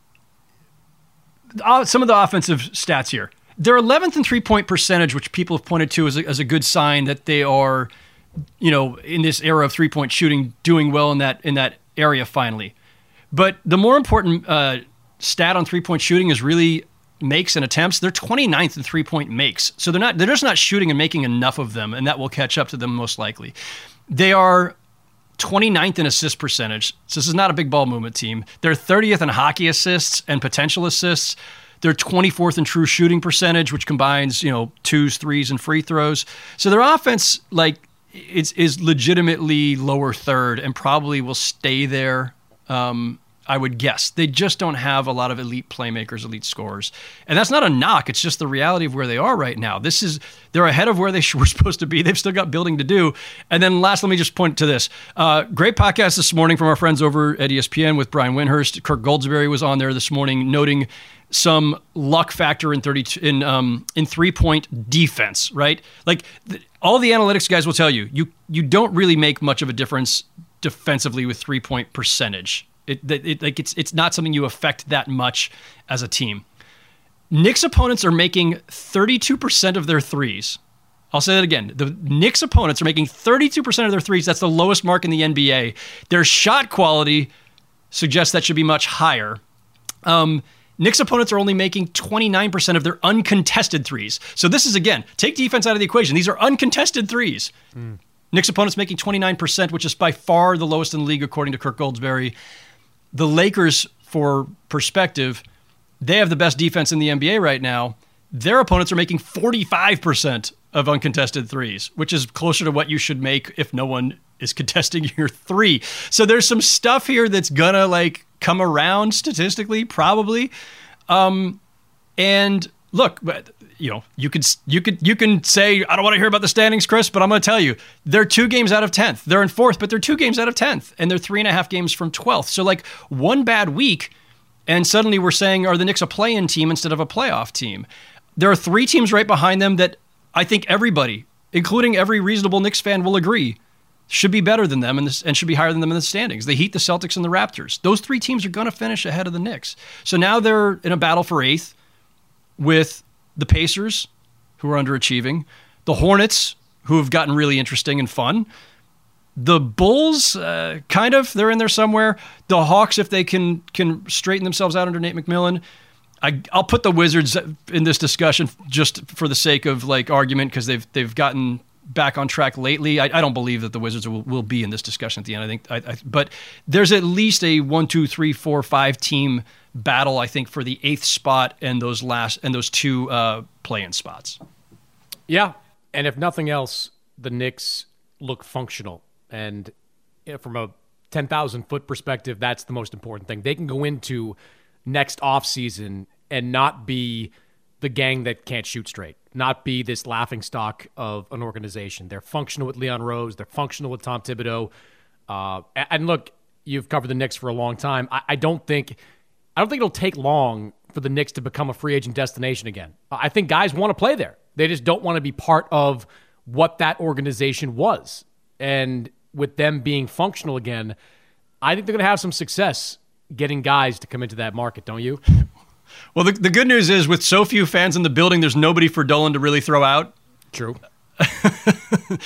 [SPEAKER 4] of the offensive stats here. They're 11th in three-point percentage, which people have pointed to as a good sign that they are, in this era of three-point shooting, doing well in that area finally. But the more important stat on three-point shooting is really makes and attempts, they're 29th in 3-point makes. So they're just not shooting and making enough of them, and that will catch up to them most likely. They are 29th in assist percentage. So this is not a big ball movement team. They're 30th in hockey assists and potential assists. They're 24th in true shooting percentage, which combines, twos, threes, and free throws. So their offense, is legitimately lower third and probably will stay there. I would guess. They just don't have a lot of elite playmakers, elite scorers. And that's not a knock. It's just the reality of where they are right now. They're ahead of where they were supposed to be. They've still got building to do. And then last, let me just point to this. Great podcast this morning from our friends over at ESPN with Brian Windhurst. Kirk Goldsberry was on there this morning noting some luck factor in 3-point defense, right? All the analytics guys will tell you, you don't really make much of a difference defensively with 3-point percentage. It's not something you affect that much as a team. Knicks opponents are making 32% of their threes. I'll say that again. The Knicks opponents are making 32% of their threes. That's the lowest mark in the NBA. Their shot quality suggests that should be much higher. Knicks opponents are only making 29% of their uncontested threes. So this is, again, take defense out of the equation. These are uncontested threes. Knicks opponents making 29%, which is by far the lowest in the league, according to Kirk Goldsberry. The Lakers, for perspective, they have the best defense in the NBA right now. Their opponents are making 45% of uncontested threes, which is closer to what you should make if no one is contesting your three. So there's some stuff here that's gonna come around statistically, probably. And look, you can say, I don't want to hear about the standings, Chris, but I'm going to tell you, they're 2 games out of 10th. They're in 4th, but they're 2 games out of 10th, and they're 3.5 games from 12th. So one bad week, and suddenly we're saying, are the Knicks a play-in team instead of a playoff team? There are 3 teams right behind them that I think everybody, including every reasonable Knicks fan, will agree should be better than them and should be higher than them in the standings. The Heat, the Celtics, and the Raptors. Those 3 teams are going to finish ahead of the Knicks. So now they're in a battle for 8th with the Pacers, who are underachieving, the Hornets, who have gotten really interesting and fun, the Bulls, they're in there somewhere, the Hawks, if they can straighten themselves out under Nate McMillan. I'll put the Wizards in this discussion just for the sake of argument, because they've gotten back on track lately. I don't believe that the Wizards will be in this discussion at the end. But there's at least a 1, 2, 3, 4, 5 team battle, I think, for the 8th spot and those 2 play-in spots.
[SPEAKER 7] Yeah, and if nothing else, the Knicks look functional. And from a 10,000-foot perspective, that's the most important thing. They can go into next offseason and not be the gang that can't shoot straight, not be this laughingstock of an organization. They're functional with Leon Rose. They're functional with Tom Thibodeau. And look, you've covered the Knicks for a long time. I don't think it'll take long for the Knicks to become a free agent destination again. I think guys want to play there. They just don't want to be part of what that organization was. And with them being functional again, I think they're going to have some success getting guys to come into that market, don't you?
[SPEAKER 4] Well, the good news is with so few fans in the building, there's nobody for Dolan to really throw out.
[SPEAKER 7] True.
[SPEAKER 4] True.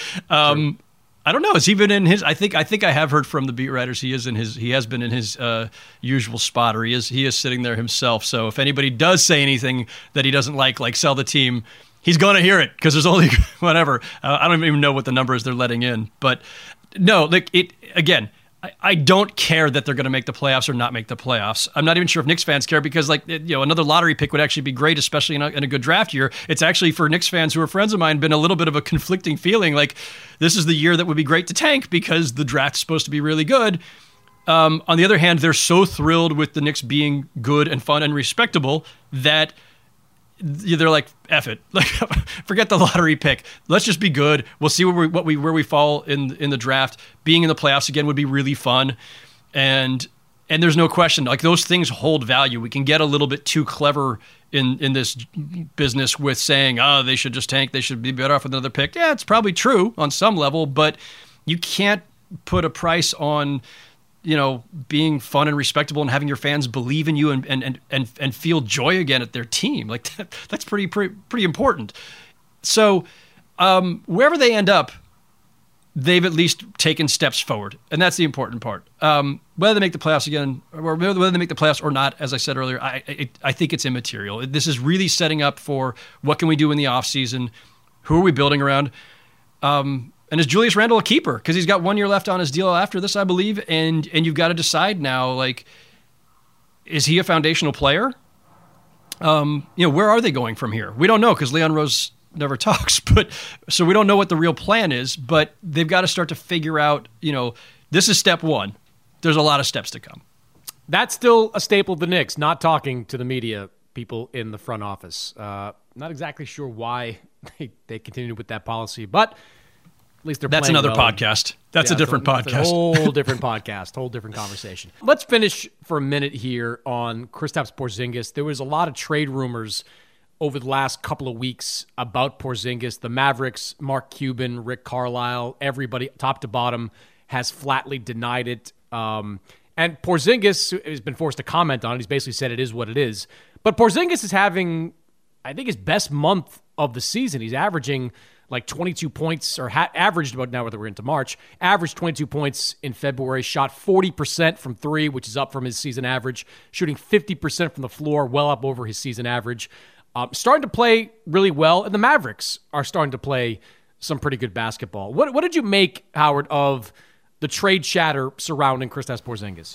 [SPEAKER 4] I don't know. Has he been in his? I think I have heard from the beat writers. He has been in his usual spot, or he is sitting there himself. So if anybody does say anything that he doesn't like sell the team, he's going to hear it, because there's only whatever. I don't even know what the number is they're letting in. But no, again. I don't care that they're going to make the playoffs or not make the playoffs. I'm not even sure if Knicks fans care, because another lottery pick would actually be great, especially in a good draft year. It's actually, for Knicks fans who are friends of mine, been a little bit of a conflicting feeling. This is the year that would be great to tank because the draft's supposed to be really good. On the other hand, they're so thrilled with the Knicks being good and fun and respectable that they're like, F it. Forget the lottery pick. Let's just be good. We'll see where we fall in the draft. Being in the playoffs again would be really fun. And there's no question, those things hold value. We can get a little bit too clever in this business with saying, they should just tank. They should be better off with another pick. Yeah, it's probably true on some level, but you can't put a price on being fun and respectable and having your fans believe in you and feel joy again at their team. That's pretty important. So wherever they end up, they've at least taken steps forward, and that's the important part. Whether they make the playoffs again, or whether they make the playoffs or not, as I said earlier, I think it's immaterial. This is really setting up for what can we do in the offseason, who are we building around, and is Julius Randle a keeper? Because he's got 1 year left on his deal after this, I believe, and you've got to decide now, like, is he a foundational player? Where are they going from here? We don't know because Leon Rose never talks, but so we don't know what the real plan is, but they've got to start to figure out, this is step one. There's a lot of steps to come.
[SPEAKER 7] That's still a staple of the Knicks, not talking to the media people in the front office. Not exactly sure why they continue with that policy, but at least they're
[SPEAKER 4] That's another podcast. That's a different podcast.
[SPEAKER 7] That's a whole different podcast, whole different conversation. Let's finish for a minute here on Kristaps Porzingis. There was a lot of trade rumors over the last couple of weeks about Porzingis. The Mavericks, Mark Cuban, Rick Carlisle, everybody top to bottom has flatly denied it. And Porzingis has been forced to comment on it. He's basically said it is what it is. But Porzingis is having, I think, his best month of the season. He's averaging like 22 points, or averaged about, now that we're into March, averaged 22 points in February, shot 40% from three, which is up from his season average, shooting 50% from the floor, well up over his season average. Starting to play really well, and the Mavericks are starting to play some pretty good basketball. What did you make, Howard, of the trade chatter surrounding Kristaps Porzingis?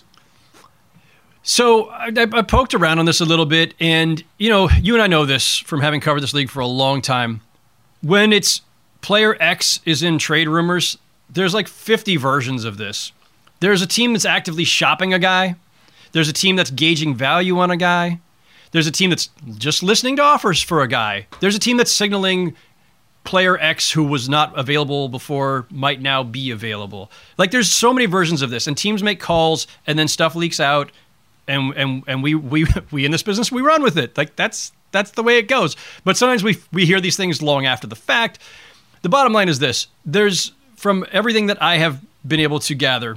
[SPEAKER 4] So I poked around on this a little bit, and you and I know this from having covered this league for a long time. When it's player X is in trade rumors, there's like 50 versions of this. There's a team that's actively shopping a guy. There's a team that's gauging value on a guy. There's a team that's just listening to offers for a guy. There's a team that's signaling player X who was not available before might now be available. Like, there's so many versions of this, and teams make calls, and then stuff leaks out, and we in this business, we run with it. Like, that's the way it goes. But sometimes we hear these things long after the fact. The bottom line is this: there's, from everything that I have been able to gather,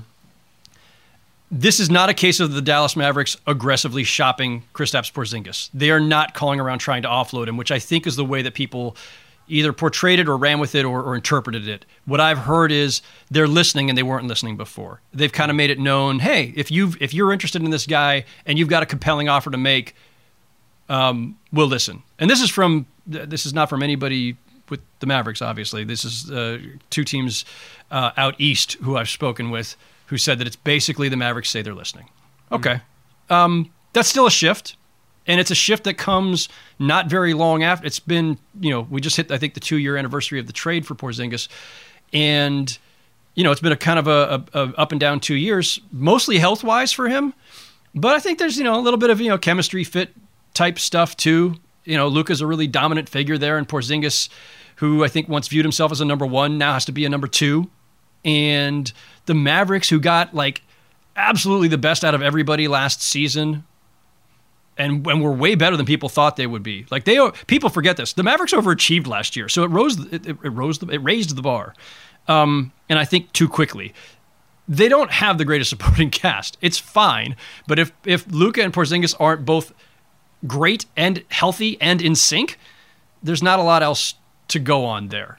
[SPEAKER 4] this is not a case of the Dallas Mavericks aggressively shopping Kristaps Porzingis. They are not calling around trying to offload him, which I think is the way that people either portrayed it or ran with it or interpreted it. What I've heard is they're listening and they weren't listening before. They've kind of made it known, hey, if you're interested in this guy and you've got a compelling offer to make, we'll listen. And this is not from anybody with the Mavericks, obviously. This is two teams out east who I've spoken with, who said that it's basically the Mavericks say they're listening. Okay. That's still a shift, and it's a shift that comes not very long after. It's been, we just hit, I think, the 2-year anniversary of the trade for Porzingis, and, it's been a kind of a up and down 2 years, mostly health-wise for him, but I think there's, a little bit of, chemistry fit type stuff too. Luka's a really dominant figure there, and Porzingis, who I think once viewed himself as a number one, now has to be a number two. And the Mavericks, who got like absolutely the best out of everybody last season, and were way better than people thought they would be. Like, people forget this. The Mavericks overachieved last year, so it raised the bar, and I think too quickly. They don't have the greatest supporting cast. It's fine, but if Luka and Porzingis aren't both great and healthy and in sync, there's not a lot else to go on there.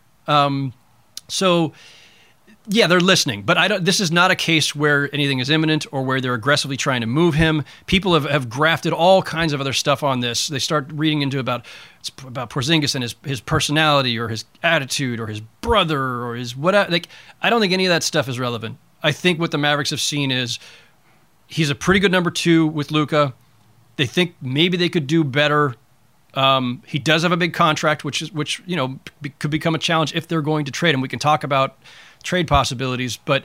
[SPEAKER 4] So. Yeah, they're listening, but this is not a case where anything is imminent or where they're aggressively trying to move him. People have grafted all kinds of other stuff on this. They start reading into about Porzingis and his personality or his attitude or his brother or his whatever. Like, I don't think any of that stuff is relevant. I think what the Mavericks have seen is he's a pretty good number two with Luka. They think maybe they could do better. He does have a big contract, which could become a challenge if they're going to trade him. We can talk about trade possibilities, but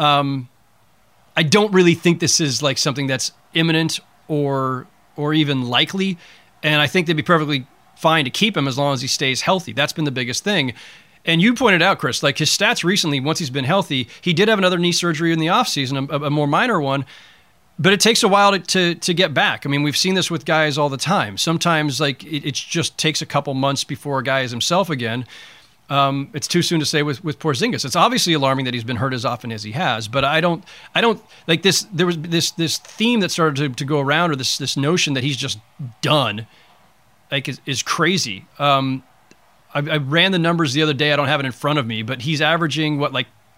[SPEAKER 4] I don't really think this is like something that's imminent or even likely, and I think they'd be perfectly fine to keep him as long as he stays healthy. That's been the biggest thing. And you pointed out, Chris, like his stats recently, once he's been healthy, he did have another knee surgery in the offseason, a more minor one, but it takes a while to get back. I mean, we've seen this with guys all the time. Sometimes like it just takes a couple months before a guy is himself again. It's too soon to say with Porzingis. It's obviously alarming that he's been hurt as often as he has, but I don't like this. There was this theme that started to go around, or this notion that he's just done, like is crazy. I ran the numbers the other day. I don't have it in front of me, but he's averaging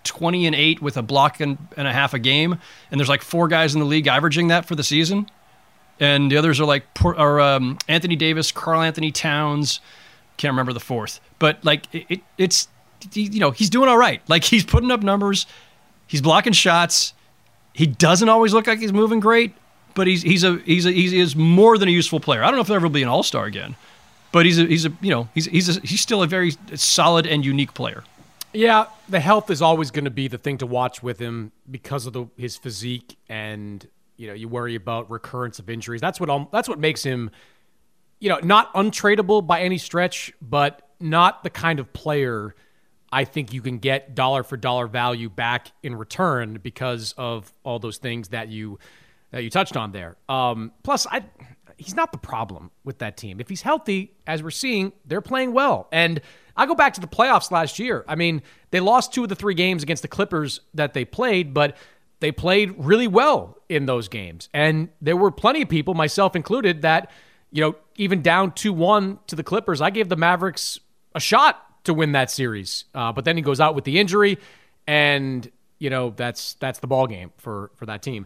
[SPEAKER 4] 20-8 with a block and a half a game, and there's like 4 guys in the league averaging that for the season, and the others are like Anthony Davis, Karl Anthony Towns, can't remember the fourth, but like it's he's doing all right. Like he's putting up numbers, he's blocking shots. He doesn't always look like he's moving great, but he is more than a useful player. I don't know if he'll ever be an all-star again, but he's still a very solid and unique player.
[SPEAKER 7] Yeah, the health is always going to be the thing to watch with him because of his physique, and you worry about recurrence of injuries. That's what makes him, not untradeable by any stretch, but not the kind of player I think you can get dollar for dollar value back in return because of all those things that you touched on there. Plus, he's not the problem with that team. If he's healthy, as we're seeing, they're playing well. And I go back to the playoffs last year. I mean, they lost 2 of the 3 games against the Clippers that they played, but they played really well in those games. And there were plenty of people, myself included, that, even down 2-1 to the Clippers, I gave the Mavericks a shot to win that series. But then he goes out with the injury, and, that's the ball game for that team.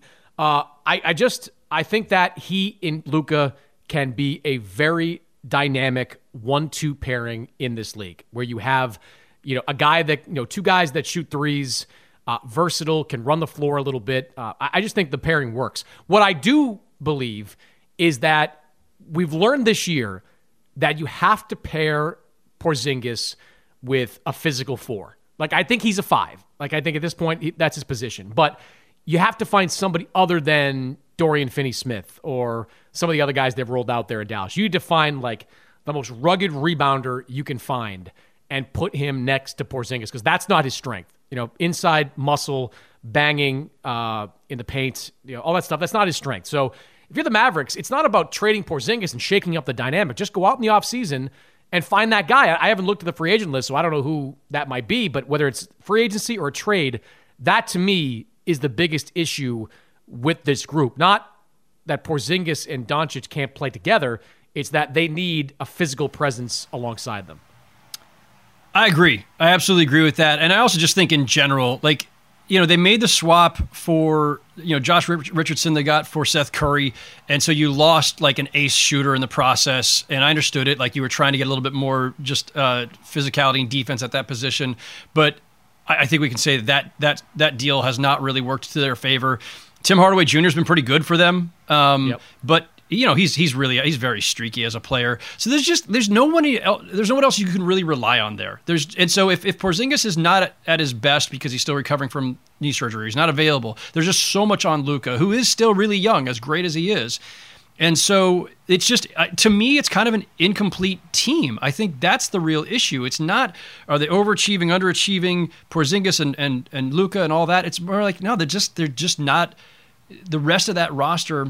[SPEAKER 7] I think that he and Luka can be a very dynamic 1-2 pairing in this league, where you have, a guy that, 2 guys that shoot threes, versatile, can run the floor a little bit. I just think the pairing works. What I do believe is that we've learned this year that you have to pair Porzingis with a physical 4. Like, I think he's a 5. Like, I think at this point, that's his position. But you have to find somebody other than Dorian Finney-Smith or some of the other guys they've rolled out there in Dallas. You need to find, like, the most rugged rebounder you can find and put him next to Porzingis, because that's not his strength. Inside muscle, banging in the paint, all that stuff, that's not his strength. So if you're the Mavericks, it's not about trading Porzingis and shaking up the dynamic. Just go out in the offseason and find that guy. I haven't looked at the free agent list, so I don't know who that might be, but whether it's free agency or a trade, that to me is the biggest issue with this group. Not that Porzingis and Doncic can't play together. It's that they need a physical presence alongside them.
[SPEAKER 4] I agree. I absolutely agree with that. And I also just think in general, like, they made the swap for, Josh Richardson they got for Seth Curry. And so you lost like an ace shooter in the process. And I understood it. Like, you were trying to get a little bit more just physicality and defense at that position. But I think we can say that deal has not really worked to their favor. Tim Hardaway Jr. has been pretty good for them. But he's very streaky as a player. So there's no one else you can really rely on there. And so if Porzingis is not at his best because he's still recovering from knee surgery, he's not available. There's just so much on Luka, who is still really young, as great as he is. And so it's just, to me, it's kind of an incomplete team. I think that's the real issue. It's not, are they overachieving, underachieving, Porzingis and Luka and all that? It's more like, no, they're just not. The rest of that roster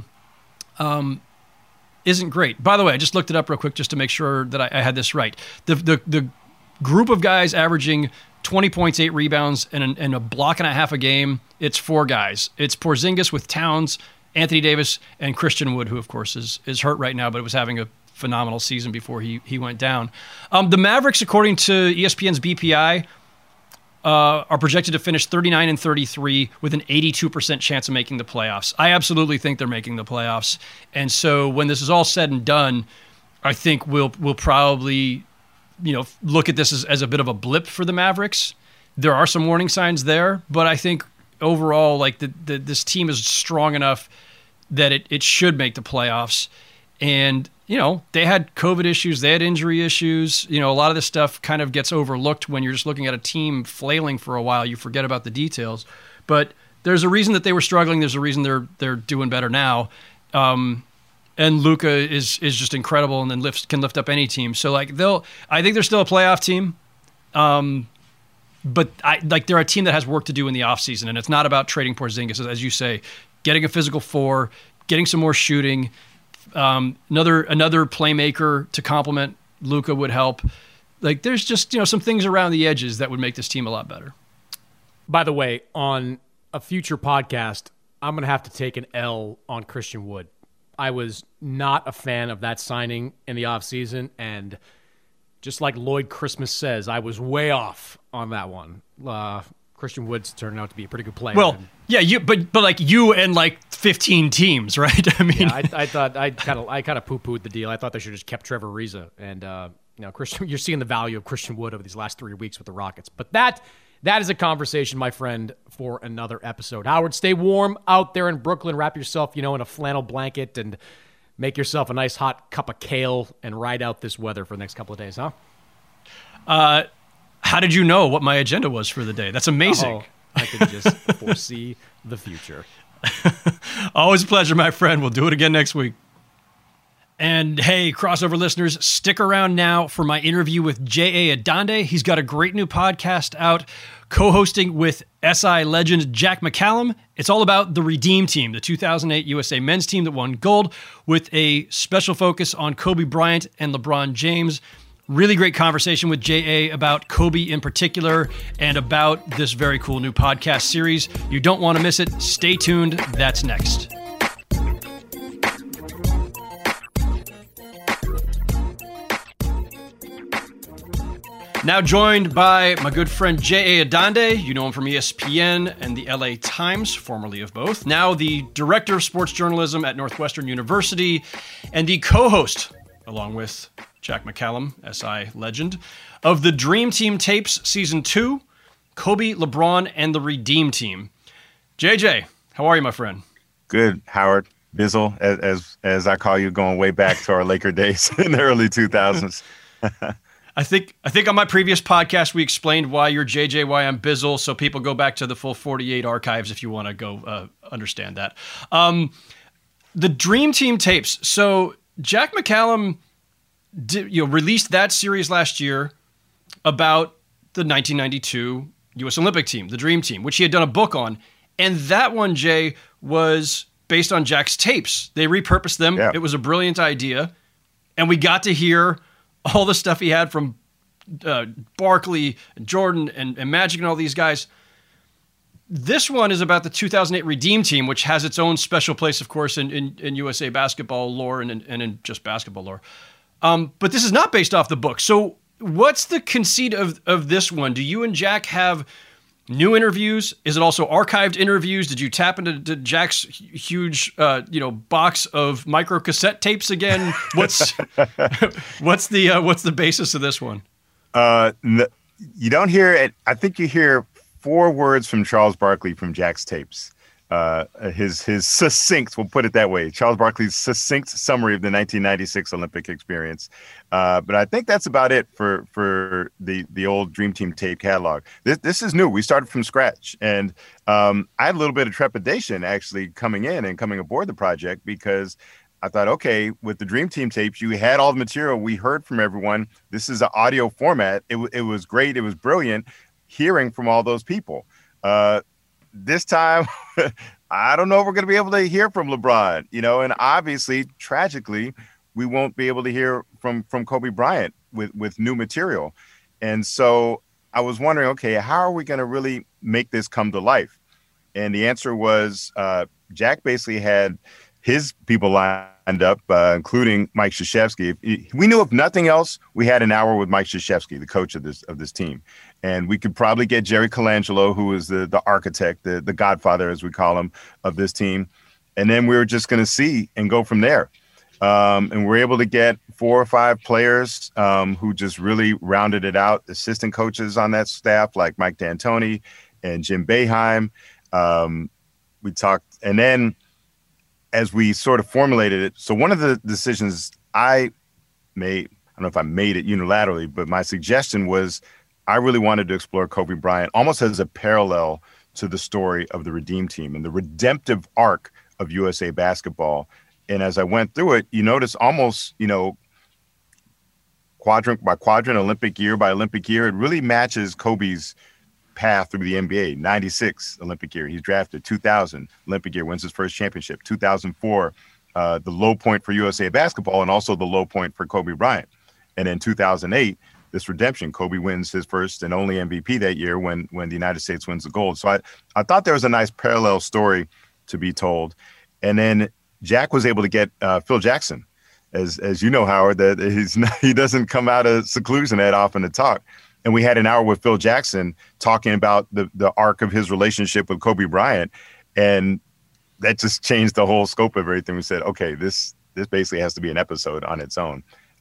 [SPEAKER 4] isn't great. By the way, I just looked it up real quick just to make sure that I had this right. The group of guys averaging 20 points, 8 rebounds, and a block and a half a game, it's 4 guys. It's Porzingis with Towns, Anthony Davis, and Christian Wood, who, of course, is hurt right now, but was having a phenomenal season before he went down. The Mavericks, according to ESPN's BPI, are projected to finish 39-33 with an 82% chance of making the playoffs. I absolutely think they're making the playoffs. And so when this is all said and done, I think we'll probably, look at this as a bit of a blip for the Mavericks. There are some warning signs there, but I think overall, like this team is strong enough that it should make the playoffs. And, they had COVID issues, they had injury issues. A lot of this stuff kind of gets overlooked when you're just looking at a team flailing for a while. You forget about the details. But there's a reason that they were struggling. There's a reason they're doing better now. And Luka is just incredible and then can lift up any team. So I think they're still a playoff team. But they're a team that has work to do in the offseason, and it's not about trading Porzingis, as you say, getting a physical 4, getting some more shooting. Another playmaker to complement Luka would help. Like, there's just, some things around the edges that would make this team a lot better.
[SPEAKER 7] By the way, on a future podcast, I'm going to have to take an L on Christian Wood. I was not a fan of that signing in the offseason, and just like Lloyd Christmas says, I was way off on that one. Christian Wood's turning out to be a pretty good player.
[SPEAKER 4] Well, yeah, but like you and like 15 teams, right? I mean,
[SPEAKER 7] yeah, I thought I kind of poo-pooed the deal. I thought they should have just kept Trevor Ariza, and Christian. You're seeing the value of Christian Wood over these last 3 weeks with the Rockets, but that is a conversation, my friend, for another episode. Howard, stay warm out there in Brooklyn. Wrap yourself, in a flannel blanket and make yourself a nice hot cup of kale and ride out this weather for the next couple of days, huh?
[SPEAKER 4] How did you know what my agenda was for the day? That's amazing.
[SPEAKER 7] Oh, I can just foresee the future.
[SPEAKER 4] Always a pleasure, my friend. We'll do it again next week. And hey, crossover listeners, stick around now for my interview with J.A. Adande. He's got a great new podcast out, co-hosting with SI legend Jack McCallum. It's all about the Redeem Team, the 2008 USA men's team that won gold, with a special focus on Kobe Bryant and LeBron James. Really great conversation with J.A. about Kobe in particular and about this very cool new podcast series. You don't want to miss it. Stay tuned. That's next. Now joined by my good friend J.A. Adande. You know him from ESPN and the LA Times, formerly of both. Now the director of sports journalism at Northwestern University and the co-host, along with Jack McCallum, SI legend, of the Dream Team Tapes Season 2, Kobe, LeBron, and the Redeem Team. JJ, how are you, my friend?
[SPEAKER 5] Good, Howard. Bizzle, as I call you, going way back to our Laker days in the early 2000s.
[SPEAKER 4] I think on my previous podcast, we explained why you're JJ, why I'm Bizzle, so people go back to the full 48 archives if you want to go understand that. The Dream Team Tapes. So Jack McCallum released that series last year about the 1992 U.S. Olympic team, the Dream Team, which he had done a book on. And that one, Jay, was based on Jack's tapes. They repurposed them. Yeah. It was a brilliant idea. And we got to hear all the stuff he had from Barkley, and Jordan, and Magic and all these guys. This one is about the 2008 Redeem Team, which has its own special place, of course, in USA basketball lore and in just basketball lore. But this is not based off the book. So what's the conceit of this one? Do you and Jack have new interviews? Is it also archived interviews? Did you tap into Jack's huge, box of micro cassette tapes again? What's the basis of this one?
[SPEAKER 5] You don't hear it. I think you hear 4 words from Charles Barkley from Jack's tapes. His succinct, we'll put it that way, Charles Barkley's succinct summary of the 1996 Olympic experience. But I think that's about it for the old Dream Team tape catalog. This is new. We started from scratch. And I had a little bit of trepidation actually coming in and coming aboard the project because I thought, okay, with the Dream Team tapes, you had all the material. We heard from everyone. This is an audio format. It was great. It was brilliant hearing from all those people. This time, I don't know if we're going to be able to hear from LeBron, and obviously, tragically, we won't be able to hear from Kobe Bryant with new material. And so I was wondering, okay, how are we going to really make this come to life? And the answer was Jack basically had his people lined up, including Mike Krzyzewski. We knew if nothing else, we had an hour with Mike Krzyzewski, the coach of this team. And we could probably get Jerry Colangelo, who is the architect, the godfather, as we call him, of this team. And then we were just going to see and go from there. And we're able to get 4 or 5 players who just really rounded it out. Assistant coaches on that staff, like Mike D'Antoni and Jim Boeheim. We talked. And then as we sort of formulated it, so one of the decisions I made, I don't know if I made it unilaterally, but my suggestion was I really wanted to explore Kobe Bryant almost as a parallel to the story of the Redeem Team and the redemptive arc of USA basketball. And as I went through it, you notice almost, quadrant by quadrant, Olympic year by Olympic year, it really matches Kobe's path through the NBA. 96 Olympic year, he's drafted. 2000 Olympic year, wins his first championship. 2004, the low point for USA basketball and also the low point for Kobe Bryant. And in 2008, this redemption, Kobe wins his first and only MVP that year when the United States wins the gold. So I thought there was a nice parallel story to be told. And then Jack was able to get Phil Jackson, as you know, Howard, that he doesn't come out of seclusion that often to talk. And we had an hour with Phil Jackson talking about the arc of his relationship with Kobe Bryant. And that just changed the whole scope of everything. We said, okay, this basically has to be an episode on its own.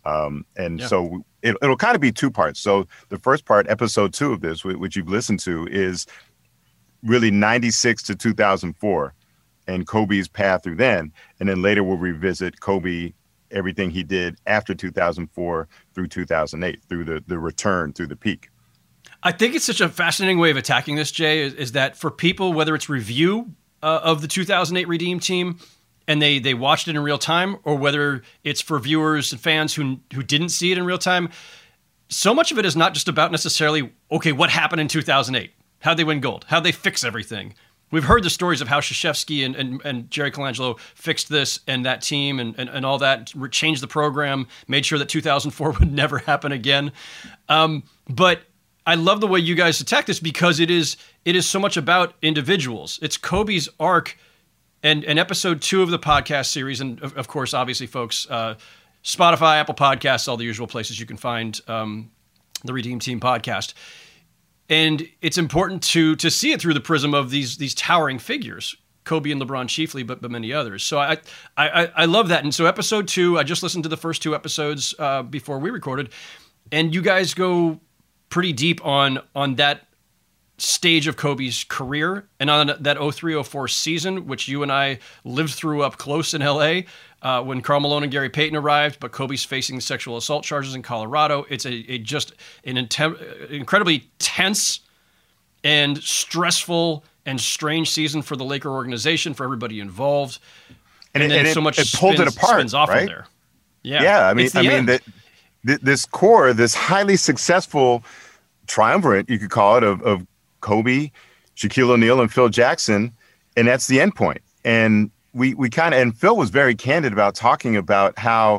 [SPEAKER 5] So it'll kind of be two parts. So the first part, episode 2 of this, which you've listened to, is really 96 to 2004 and Kobe's path through then. And then later we'll revisit Kobe, everything he did after 2004 through 2008, through the return, through the peak.
[SPEAKER 4] I think it's such a fascinating way of attacking this, Jay, is that for people, whether it's review of the 2008 Redeem Team and they watched it in real time, or whether it's for viewers and fans who didn't see it in real time, so much of it is not just about necessarily, okay, what happened in 2008? How'd they win gold? How'd they fix everything? We've heard the stories of how Krzyzewski and Jerry Colangelo fixed this and that team and all that, changed the program, made sure that 2004 would never happen again. But I love the way you guys attack this, because it is so much about individuals. It's Kobe's arc, and episode 2 of the podcast series, and of course, obviously, folks, Spotify, Apple Podcasts, all the usual places you can find the Redeem Team podcast. And it's important to see it through the prism of these towering figures, Kobe and LeBron chiefly, but many others. So I love that. And so episode 2, I just listened to the first 2 episodes before we recorded, and you guys go pretty deep on that stage of Kobe's career and on that 03-04 season, which you and I lived through up close in LA when Karl Malone and Gary Payton arrived, but Kobe's facing sexual assault charges in Colorado. It's just an incredibly tense and stressful and strange season for the Laker organization, for everybody involved. And then so much
[SPEAKER 5] it pulled it apart,
[SPEAKER 4] spins off
[SPEAKER 5] right?
[SPEAKER 4] from there.
[SPEAKER 5] Yeah. I mean, this core, this highly successful triumvirate, you could call it, of Kobe, Shaquille O'Neal, and Phil Jackson, and that's the end point. And we kind of, and Phil was very candid about talking about how,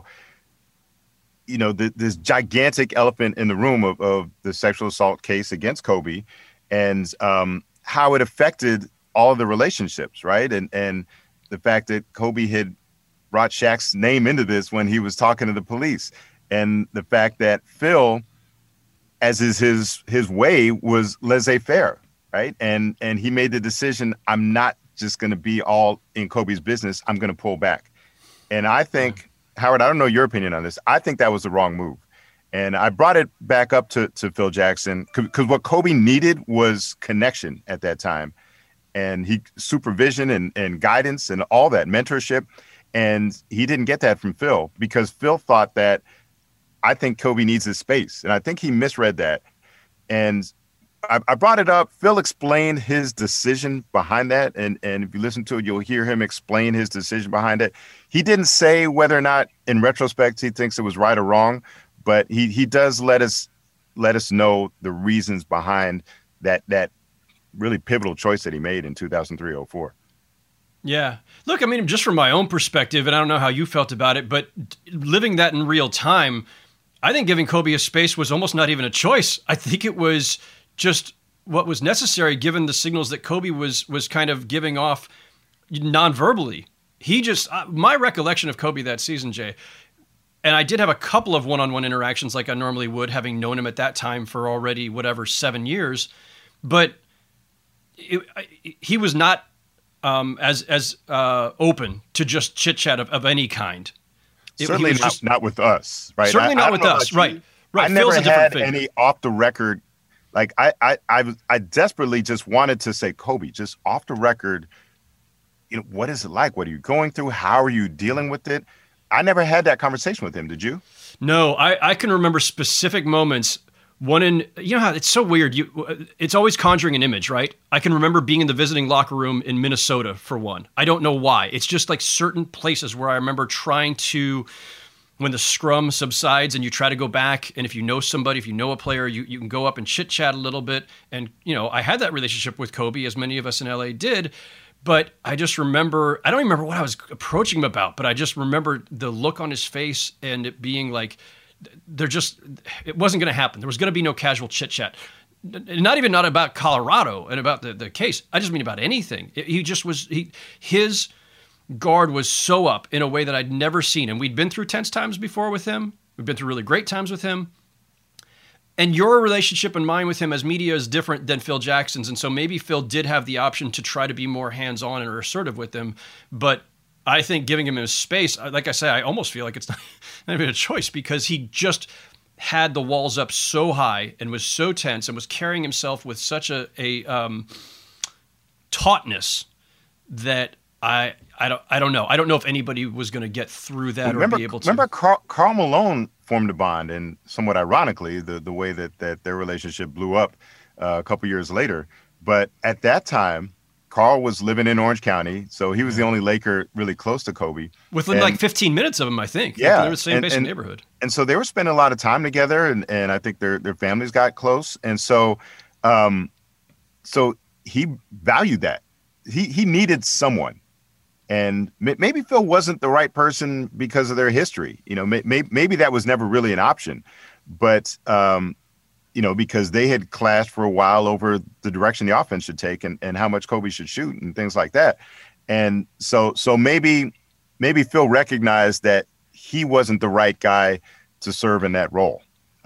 [SPEAKER 5] this gigantic elephant in the room of the sexual assault case against Kobe, and how it affected all of the relationships, right? And the fact that Kobe had brought Shaq's name into this when he was talking to the police, and the fact that Phil, as is his way, was laissez-faire, right? And he made the decision, I'm not just going to be all in Kobe's business. I'm going to pull back. And I think, Howard, I don't know your opinion on this. I think that was the wrong move. And I brought it back up to Phil Jackson because what Kobe needed was connection at that time. And supervision and guidance and all that, mentorship. And he didn't get that from Phil, because Phil thought that, I think Kobe needs his space. And I think he misread that. And I brought it up. Phil explained his decision behind that. And if you listen to it, you'll hear him explain his decision behind it. He didn't say whether or not, in retrospect, he thinks it was right or wrong, but he does let us know the reasons behind that really pivotal choice that he made in 2003-04.
[SPEAKER 4] Yeah. Look, I mean, just from my own perspective, and I don't know how you felt about it, but living that in real time, I think giving Kobe a space was almost not even a choice. I think it was just what was necessary, given the signals that Kobe was kind of giving off non-verbally. He just, my recollection of Kobe that season, Jay, and I did have a couple of one-on-one interactions like I normally would, having known him at that time for already, 7 years, but he was not as open to just chit-chat of any kind.
[SPEAKER 5] Certainly not with us, right?
[SPEAKER 4] Certainly not with us, right?
[SPEAKER 5] I never had any off-the-record. Like, I desperately just wanted to say, Kobe, just off the record, what is it like? What are you going through? How are you dealing with it? I never had that conversation with him. Did you?
[SPEAKER 4] No, I can remember specific moments. One in, how it's so weird. It's always conjuring an image, right? I can remember being in the visiting locker room in Minnesota for one. I don't know why. It's just like certain places where I remember trying to, when the scrum subsides and you try to go back, and if you know somebody, if you know a player, you can go up and chit chat a little bit. And, I had that relationship with Kobe, as many of us in LA did. But I just remember, I don't remember what I was approaching him about, but I just remember the look on his face and it being like, it wasn't going to happen. There was going to be no casual chit chat. Not about Colorado and about the case. I just mean about anything. His guard was so up in a way that I'd never seen. And we'd been through tense times before with him. We've been through really great times with him. And your relationship and mine with him as media is different than Phil Jackson's. And so maybe Phil did have the option to try to be more hands-on or assertive with him. But I think giving him his space, like I say, I almost feel like it's not even a choice, because he just had the walls up so high and was so tense and was carrying himself with such a tautness that I don't know. I don't know if anybody was going to get through that or be able to.
[SPEAKER 5] Remember Karl Malone formed a bond, and somewhat ironically, the way that their relationship blew up a couple years later. But at that time, Karl was living in Orange County, so he was the only Laker really close to Kobe.
[SPEAKER 4] Within like 15 minutes of him, I think.
[SPEAKER 5] Yeah.
[SPEAKER 4] They were the same basic neighborhood.
[SPEAKER 5] And so they were spending a lot of time together, and I think their families got close. And so so he valued that. He needed someone. And maybe Phil wasn't the right person because of their history. You know, maybe that was never really an option. But you know, because they had clashed for a while over the direction the offense should take and how much Kobe should shoot and things like that. And so maybe Phil recognized that he wasn't the right guy to serve in that role.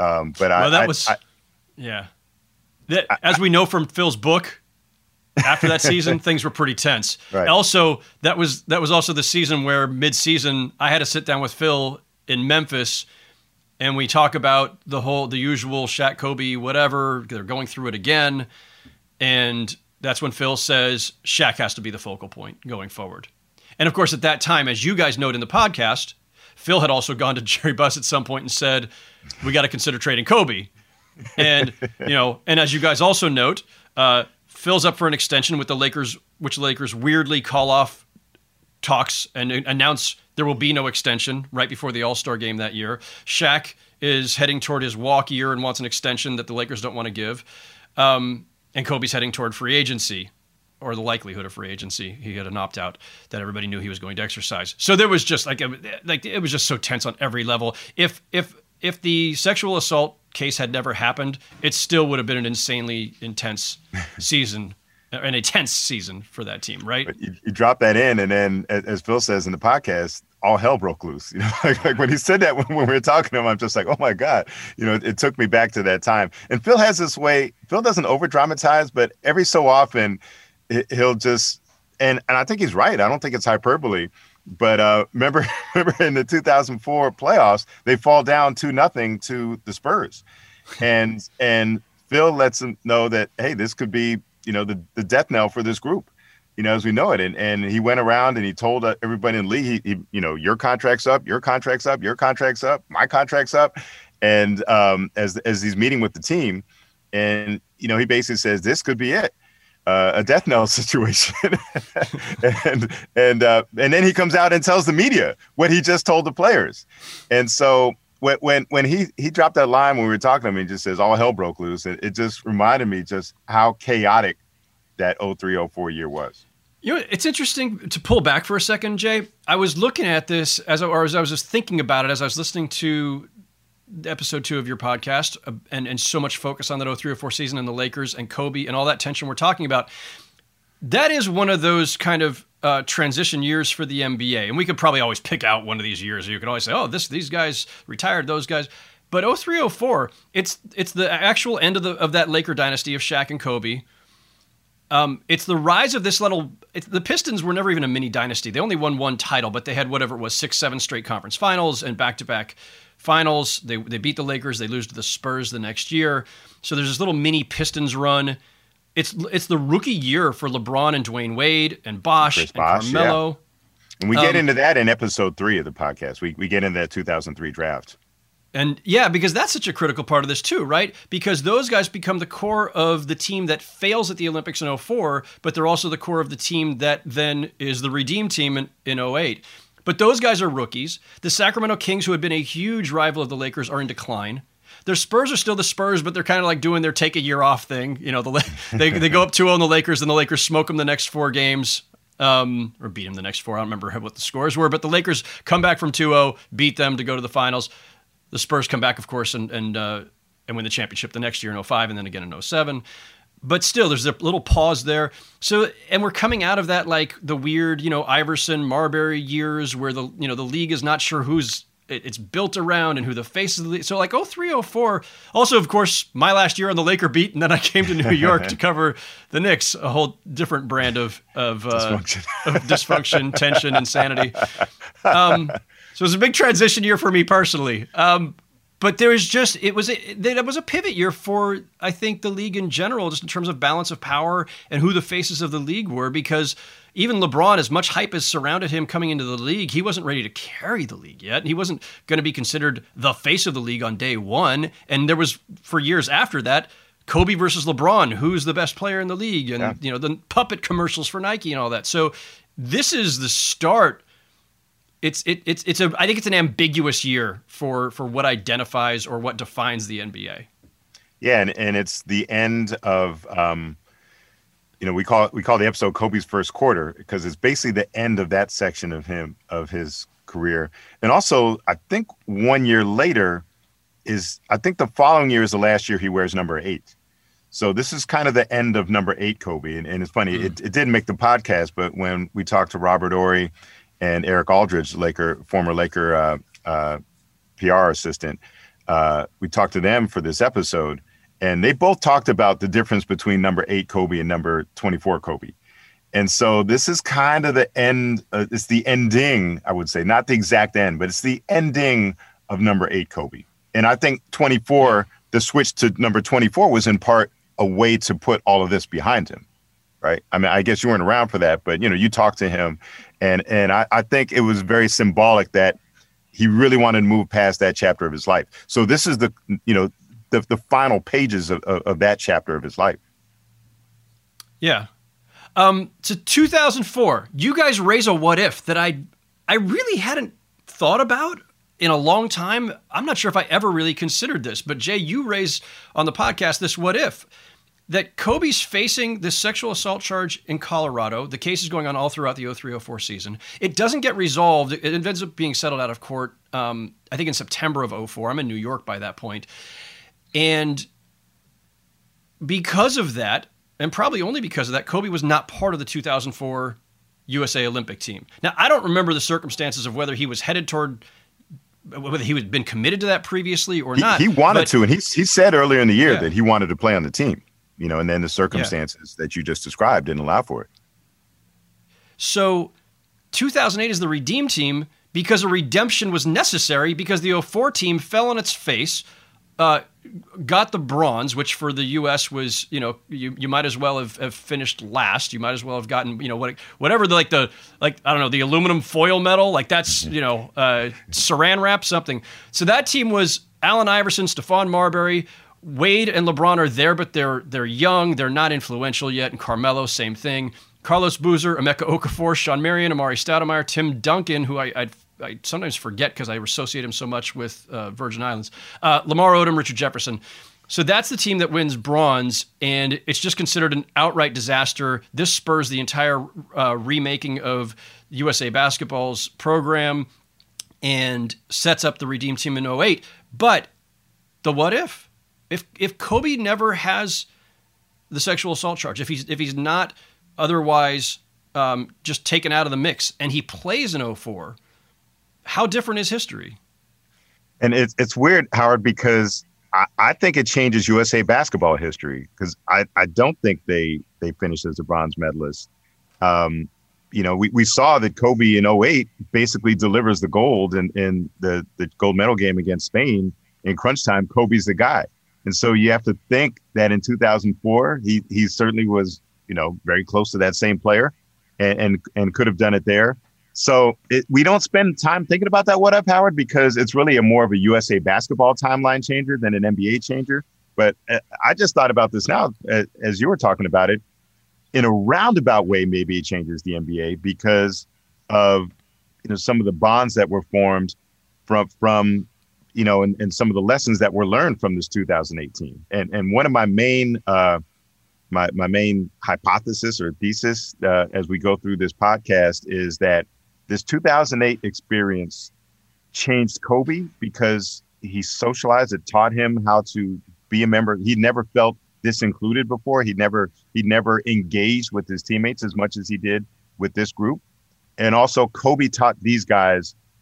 [SPEAKER 4] As we know from Phil's book, after that season, things were pretty tense.
[SPEAKER 5] Right.
[SPEAKER 4] Also, that was also the season where mid-season I had to sit down with Phil in Memphis, and we talk about the usual Shaq, Kobe, whatever. They're going through it again. And that's when Phil says Shaq has to be the focal point going forward. And of course, at that time, as you guys note in the podcast, Phil had also gone to Jerry Buss at some point and said, we got to consider trading Kobe. And, you know, and as you guys also note, Phil's up for an extension with the Lakers, which Lakers weirdly call off talks and announce there will be no extension right before the All-Star game that year. Shaq is heading toward his walk year and wants an extension that the Lakers don't want to give. And Kobe's heading toward free agency, or the likelihood of free agency. He had an opt-out that everybody knew he was going to exercise. So there was just like it was just so tense on every level. If the sexual assault case had never happened, it still would have been an insanely intense season. And a tense season for that team, right?
[SPEAKER 5] But you drop that in, and then, as Phil says in the podcast, all hell broke loose. You know, like when he said that when we were talking to him, I'm just like, oh my God, you know, it took me back to that time. And Phil has this way. Phil doesn't over dramatize, but every so often he'll just, and I think he's right. I don't think it's hyperbole. But remember in the 2004 playoffs, they fall down 2-0 to the Spurs, and Phil lets them know that, hey, this could be, you know, the death knell for this group, you know, as we know it. And he went around and he told everybody in the league, he you know, your contract's up, your contract's up, your contract's up, my contract's up. And as he's meeting with the team, and, you know, he basically says, this could be it, a death knell situation. and then he comes out and tells the media what he just told the players. And so when he dropped that line when we were talking to him, he just says all hell broke loose. It just reminded me just how chaotic that 03-04 year was.
[SPEAKER 4] You know, it's interesting to pull back for a second, Jay. I was looking at this as I was just thinking about it as I was listening to episode 2 of your podcast, and so much focus on that 03-04 season and the Lakers and Kobe and all that tension we're talking about. That is one of those kind of transition years for the NBA. And we could probably always pick out one of these years. You could always say, oh, these guys retired, those guys. But 03-04, it's the actual end of that Laker dynasty of Shaq and Kobe. It's the rise of this the Pistons were never even a mini dynasty. They only won one title, but they had whatever it was, 6-7 straight conference finals and back-to-back finals. They beat the Lakers. They lose to the Spurs the next year. So there's this little mini Pistons run. It's the rookie year for LeBron and Dwayne Wade and Bosh Carmelo.
[SPEAKER 5] Yeah. And we get into that in episode 3 of the podcast. We get into that 2003 draft.
[SPEAKER 4] And yeah, because that's such a critical part of this too, right? Because those guys become the core of the team that fails at the Olympics in 2004, but they're also the core of the team that then is the redeem team in 2008. But those guys are rookies. The Sacramento Kings, who had been a huge rival of the Lakers, are in decline. Their Spurs are still the Spurs, but they're kind of like doing their take a year off thing. You know, they go up 2-0 on the Lakers, and the Lakers smoke them the next 4 games, or beat them the next 4. I don't remember what the scores were, but the Lakers come back from 2-0, beat them to go to the finals. The Spurs come back, of course, and win the championship the next year in 2005, and then again in 2007. But still, there's a little pause there. So, and we're coming out of that, like the weird, Iverson, Marbury years where the league is not sure who's it's built around and who the faces of the league. So like 03, 04, also, of course, my last year on the Laker beat, and then I came to New York to cover the Knicks, a whole different brand of dysfunction, tension, insanity. So it was a big transition year for me personally. But there was just, it was a pivot year for, I think, the league in general, just in terms of balance of power and who the faces of the league were, because even LeBron, as much hype as surrounded him coming into the league, he wasn't ready to carry the league yet. He wasn't going to be considered the face of the league on day one. And there was, for years after that, Kobe versus LeBron, who's the best player in the league, and the puppet commercials for Nike and all that. So this is the start. I think it's an ambiguous year for what identifies or what defines the NBA.
[SPEAKER 5] Yeah, and it's the end of we call the episode Kobe's first quarter, because it's basically the end of that section of his career. And also, I think 1 year later the following year is the last year he wears number 8. So this is kind of the end of number 8 Kobe. And it's funny, it didn't make the podcast, but when we talked to Robert Horry and Eric Aldridge, former Laker PR assistant, we talked to them for this episode, and they both talked about the difference between number 8 Kobe and number 24 Kobe. And so this is kind of the end. It's the ending, I would say, not the exact end, but it's the ending of number 8 Kobe. And I think 24, the switch to number 24 was in part a way to put all of this behind him. Right. I mean, I guess you weren't around for that, but, you talked to him, and I think it was very symbolic that he really wanted to move past that chapter of his life. So this is the final pages of that chapter of his life.
[SPEAKER 4] Yeah. So 2004, you guys raise a what if that I really hadn't thought about in a long time. I'm not sure if I ever really considered this, but Jay, you raised on the podcast this what if, that Kobe's facing this sexual assault charge in Colorado. The case is going on all throughout the 03-04 season. It doesn't get resolved. It ends up being settled out of court, I think in September of 04. I'm in New York by that point. And because of that, and probably only because of that, Kobe was not part of the 2004 USA Olympic team. Now, I don't remember the circumstances of whether he was headed toward, whether he had been committed to that previously or not.
[SPEAKER 5] He wanted to, and he said earlier in the year that he wanted to play on the team. And then the circumstances that you just described didn't allow for it.
[SPEAKER 4] So 2008 is the redeem team because a redemption was necessary, because the 04 team fell on its face, got the bronze, which for the U.S. was, you might as well have finished last. You might as well have gotten, whatever the the aluminum foil medal, like that's, saran wrap, something. So that team was Allen Iverson, Stephon Marbury, Wade and LeBron are there, but they're young. They're not influential yet. And Carmelo, same thing. Carlos Boozer, Emeka Okafor, Shawn Marion, Amari Stoudemire, Tim Duncan, who I sometimes forget because I associate him so much with Virgin Islands, Lamar Odom, Richard Jefferson. So that's the team that wins bronze, and it's just considered an outright disaster. This spurs the entire remaking of USA Basketball's program and sets up the redeem team in 08. But the what if? If Kobe never has the sexual assault charge, if he's not otherwise just taken out of the mix, and he plays in 04, how different is history?
[SPEAKER 5] And it's weird, Howard, because I think it changes USA basketball history, because I don't think they finished as a bronze medalist. We saw that Kobe in 08 basically delivers the gold in the gold medal game against Spain. In crunch time, Kobe's the guy. And so you have to think that in 2004, he certainly was, very close to that same player and could have done it there. So we don't spend time thinking about that what if, Howard, because it's really more of a USA basketball timeline changer than an NBA changer. But I just thought about this now, as you were talking about it, in a roundabout way, maybe it changes the NBA because of, some of the bonds that were formed from and some of the lessons that were learned from this 2018. And one of my main my main hypothesis or thesis as we go through this podcast is that this 2008 experience changed Kobe because he socialized. It taught him how to be a member. He never felt this included before. He never engaged with his teammates as much as he did with this group. And also Kobe taught these guys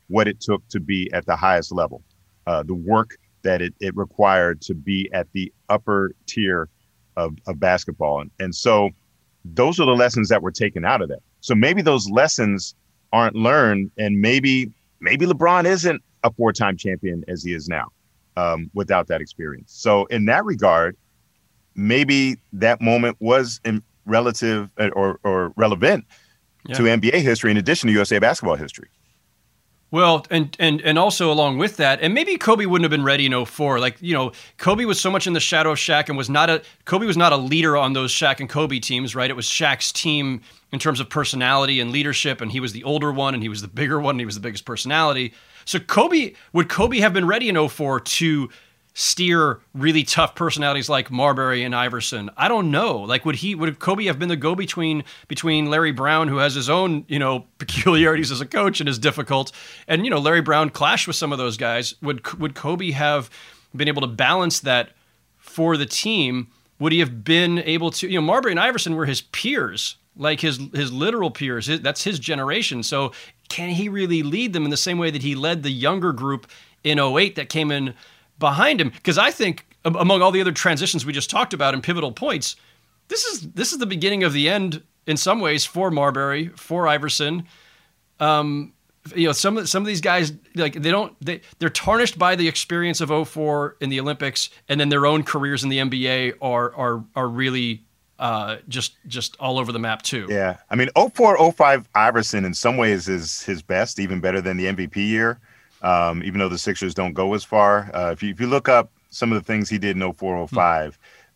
[SPEAKER 5] what it took to be at the highest level, the work that it required to be at the upper tier of basketball. And so those are the lessons that were taken out of that. So maybe those lessons aren't learned, and maybe LeBron isn't a 4-time champion as he is now without that experience. So in that regard, maybe that moment was relative or relevant to NBA history in addition to USA basketball history.
[SPEAKER 4] Well, and also along with that, and maybe Kobe wouldn't have been ready in 2004. Like, Kobe was so much in the shadow of Shaq and Kobe was not a leader on those Shaq and Kobe teams, right? It was Shaq's team in terms of personality and leadership, and he was the older one, and he was the bigger one, and he was the biggest personality. So would Kobe have been ready in 2004 to steer really tough personalities like Marbury and Iverson? I don't know. Like, would Kobe have been the go-between between Larry Brown, who has his own, peculiarities as a coach and is difficult, and, Larry Brown clashed with some of those guys. Would Kobe have been able to balance that for the team? Would he have been able to, Marbury and Iverson were his peers, like his literal peers. That's his generation. So can he really lead them in the same way that he led the younger group in 2008 that came in behind him? Because I think among all the other transitions we just talked about and pivotal points, this is the beginning of the end in some ways for Marbury, for Iverson. Some of these guys, like, they're tarnished by the experience of 2004 in the Olympics, and then their own careers in the NBA are really just all over the map too.
[SPEAKER 5] Yeah, I mean, 2004-2005 Iverson in some ways is his best, even better than the MVP year. Even though the Sixers don't go as far. If you look up some of the things he did in 2004-05,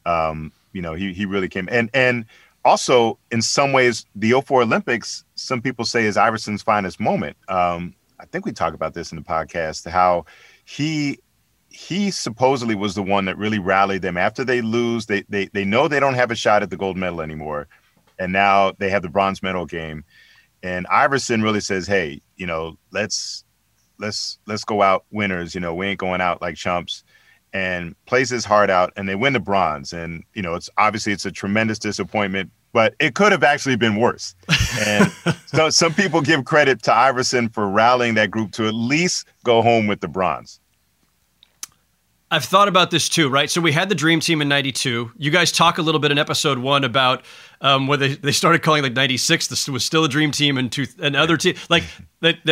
[SPEAKER 5] he really came. And also, in some ways, the 2004 Olympics, some people say is Iverson's finest moment. I think we talk about this in the podcast, how he supposedly was the one that really rallied them after they lose. They know they don't have a shot at the gold medal anymore, and now they have the bronze medal game. And Iverson really says, hey, let's go out winners. We ain't going out like chumps, and plays his heart out, and they win the bronze. And, it's a tremendous disappointment, but it could have actually been worse. And so some people give credit to Iverson for rallying that group to at least go home with the bronze.
[SPEAKER 4] I've thought about this too, right? So we had the Dream Team in 92. You guys talk a little bit in episode 1 about where they started calling like 96. This was still a Dream Team and other team like that.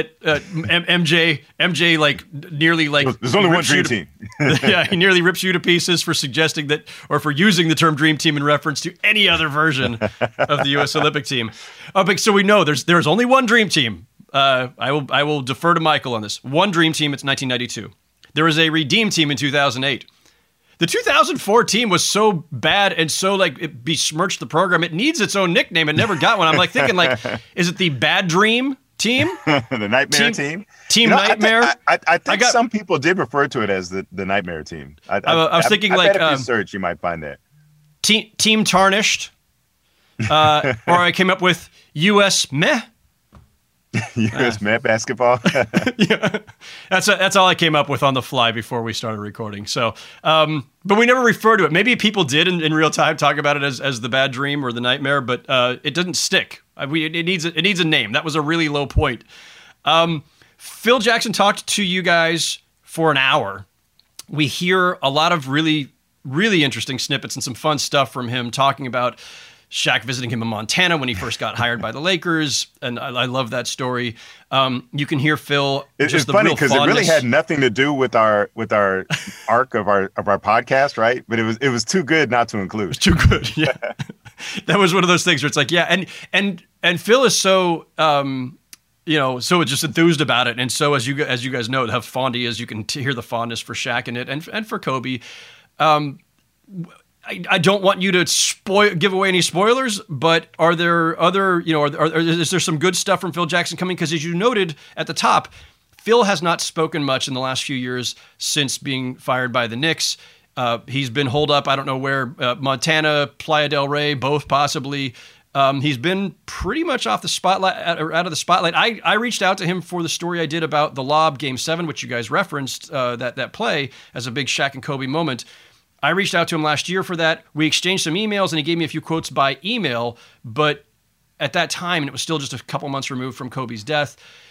[SPEAKER 4] MJ like nearly like
[SPEAKER 5] there's only one Dream Team.
[SPEAKER 4] Yeah, he nearly rips you to pieces for suggesting that, or for using the term Dream Team in reference to any other version of the U.S. Olympic team. But so we know there's only one Dream Team. I will defer to Michael on this. One Dream Team. It's 1992. There was a Redeem Team in 2008. The 2004 team was so bad and so it besmirched the program. It needs its own nickname. It never got one. I'm like thinking is it the Bad Dream Team?
[SPEAKER 5] The Nightmare Team?
[SPEAKER 4] Team Nightmare?
[SPEAKER 5] I think some people did refer to it as the Nightmare Team. I was thinking if you search, you might find that.
[SPEAKER 4] Team Tarnished. Or I came up with US Meh.
[SPEAKER 5] U.S. Met basketball.
[SPEAKER 4] Yeah, that's all I came up with on the fly before we started recording. So, but we never refer to it. Maybe people did in real time talk about it as the Bad Dream or the Nightmare, but it didn't stick. It needs a name. That was a really low point. Phil Jackson talked to you guys for an hour. We hear a lot of really, really interesting snippets and some fun stuff from him talking about Shaq visiting him in Montana when he first got hired by the Lakers, and I love that story. You can hear Phil.
[SPEAKER 5] It's funny because it really had nothing to do with our arc of our podcast, right? But it was too good not to include.
[SPEAKER 4] It's too good, yeah. That was one of those things where it's like, yeah, and Phil is so so just enthused about it, and so as you guys know how fond he is, you can hear the fondness for Shaq in it and for Kobe. I don't want you to give away any spoilers, but are there other, is there some good stuff from Phil Jackson coming? Because as you noted at the top, Phil has not spoken much in the last few years since being fired by the Knicks. He's been holed up, I don't know where, Montana, Playa del Rey, both possibly. He's been pretty much off the spotlight, out of the spotlight. I reached out to him for the story I did about the Lob Game 7, which you guys referenced, that play as a big Shaq and Kobe moment. I reached out to him last year for that. We exchanged some emails, and he gave me a few quotes by email. But at that time, and it was still just a couple months removed from Kobe's death,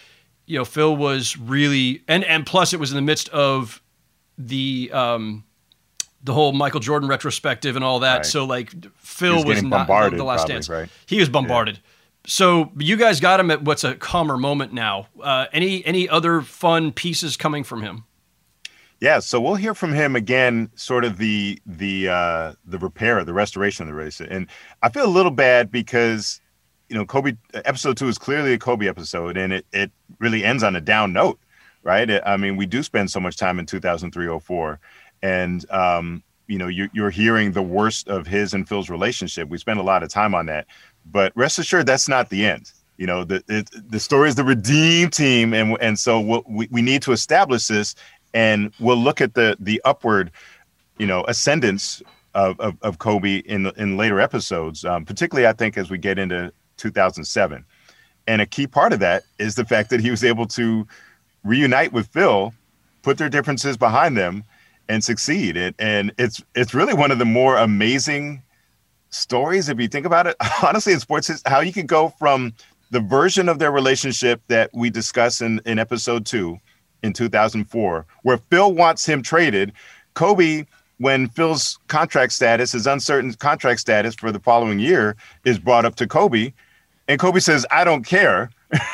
[SPEAKER 4] Phil was really, and plus it was in the midst of the whole Michael Jordan retrospective and all that.
[SPEAKER 5] Right.
[SPEAKER 4] So like Phil was not
[SPEAKER 5] bombarded,
[SPEAKER 4] the Last
[SPEAKER 5] probably,
[SPEAKER 4] Dance.
[SPEAKER 5] right?
[SPEAKER 4] He was bombarded. Yeah. So you guys got him at what's a calmer moment now. Any other fun pieces coming from him?
[SPEAKER 5] Yeah, so we'll hear from him again, sort of the repair, the restoration of the race. And I feel a little bad because, Kobe episode 2 is clearly a Kobe episode, and it really ends on a down note, right? I mean, we do spend so much time in 2003-04, and you're hearing the worst of his and Phil's relationship. We spend a lot of time on that, but rest assured, that's not the end. The story is the redeemed team, and so we need to establish this. And we'll look at the upward, ascendance of Kobe in later episodes, particularly I think as we get into 2007. And a key part of that is the fact that he was able to reunite with Phil, put their differences behind them, and succeed. And it's really one of the more amazing stories if you think about it. Honestly, in sports, how you can go from the version of their relationship that we discuss in episode 2. In 2004, where Phil wants him traded. Kobe, when Phil's his uncertain contract status for the following year is brought up to Kobe, and Kobe says, "I don't care."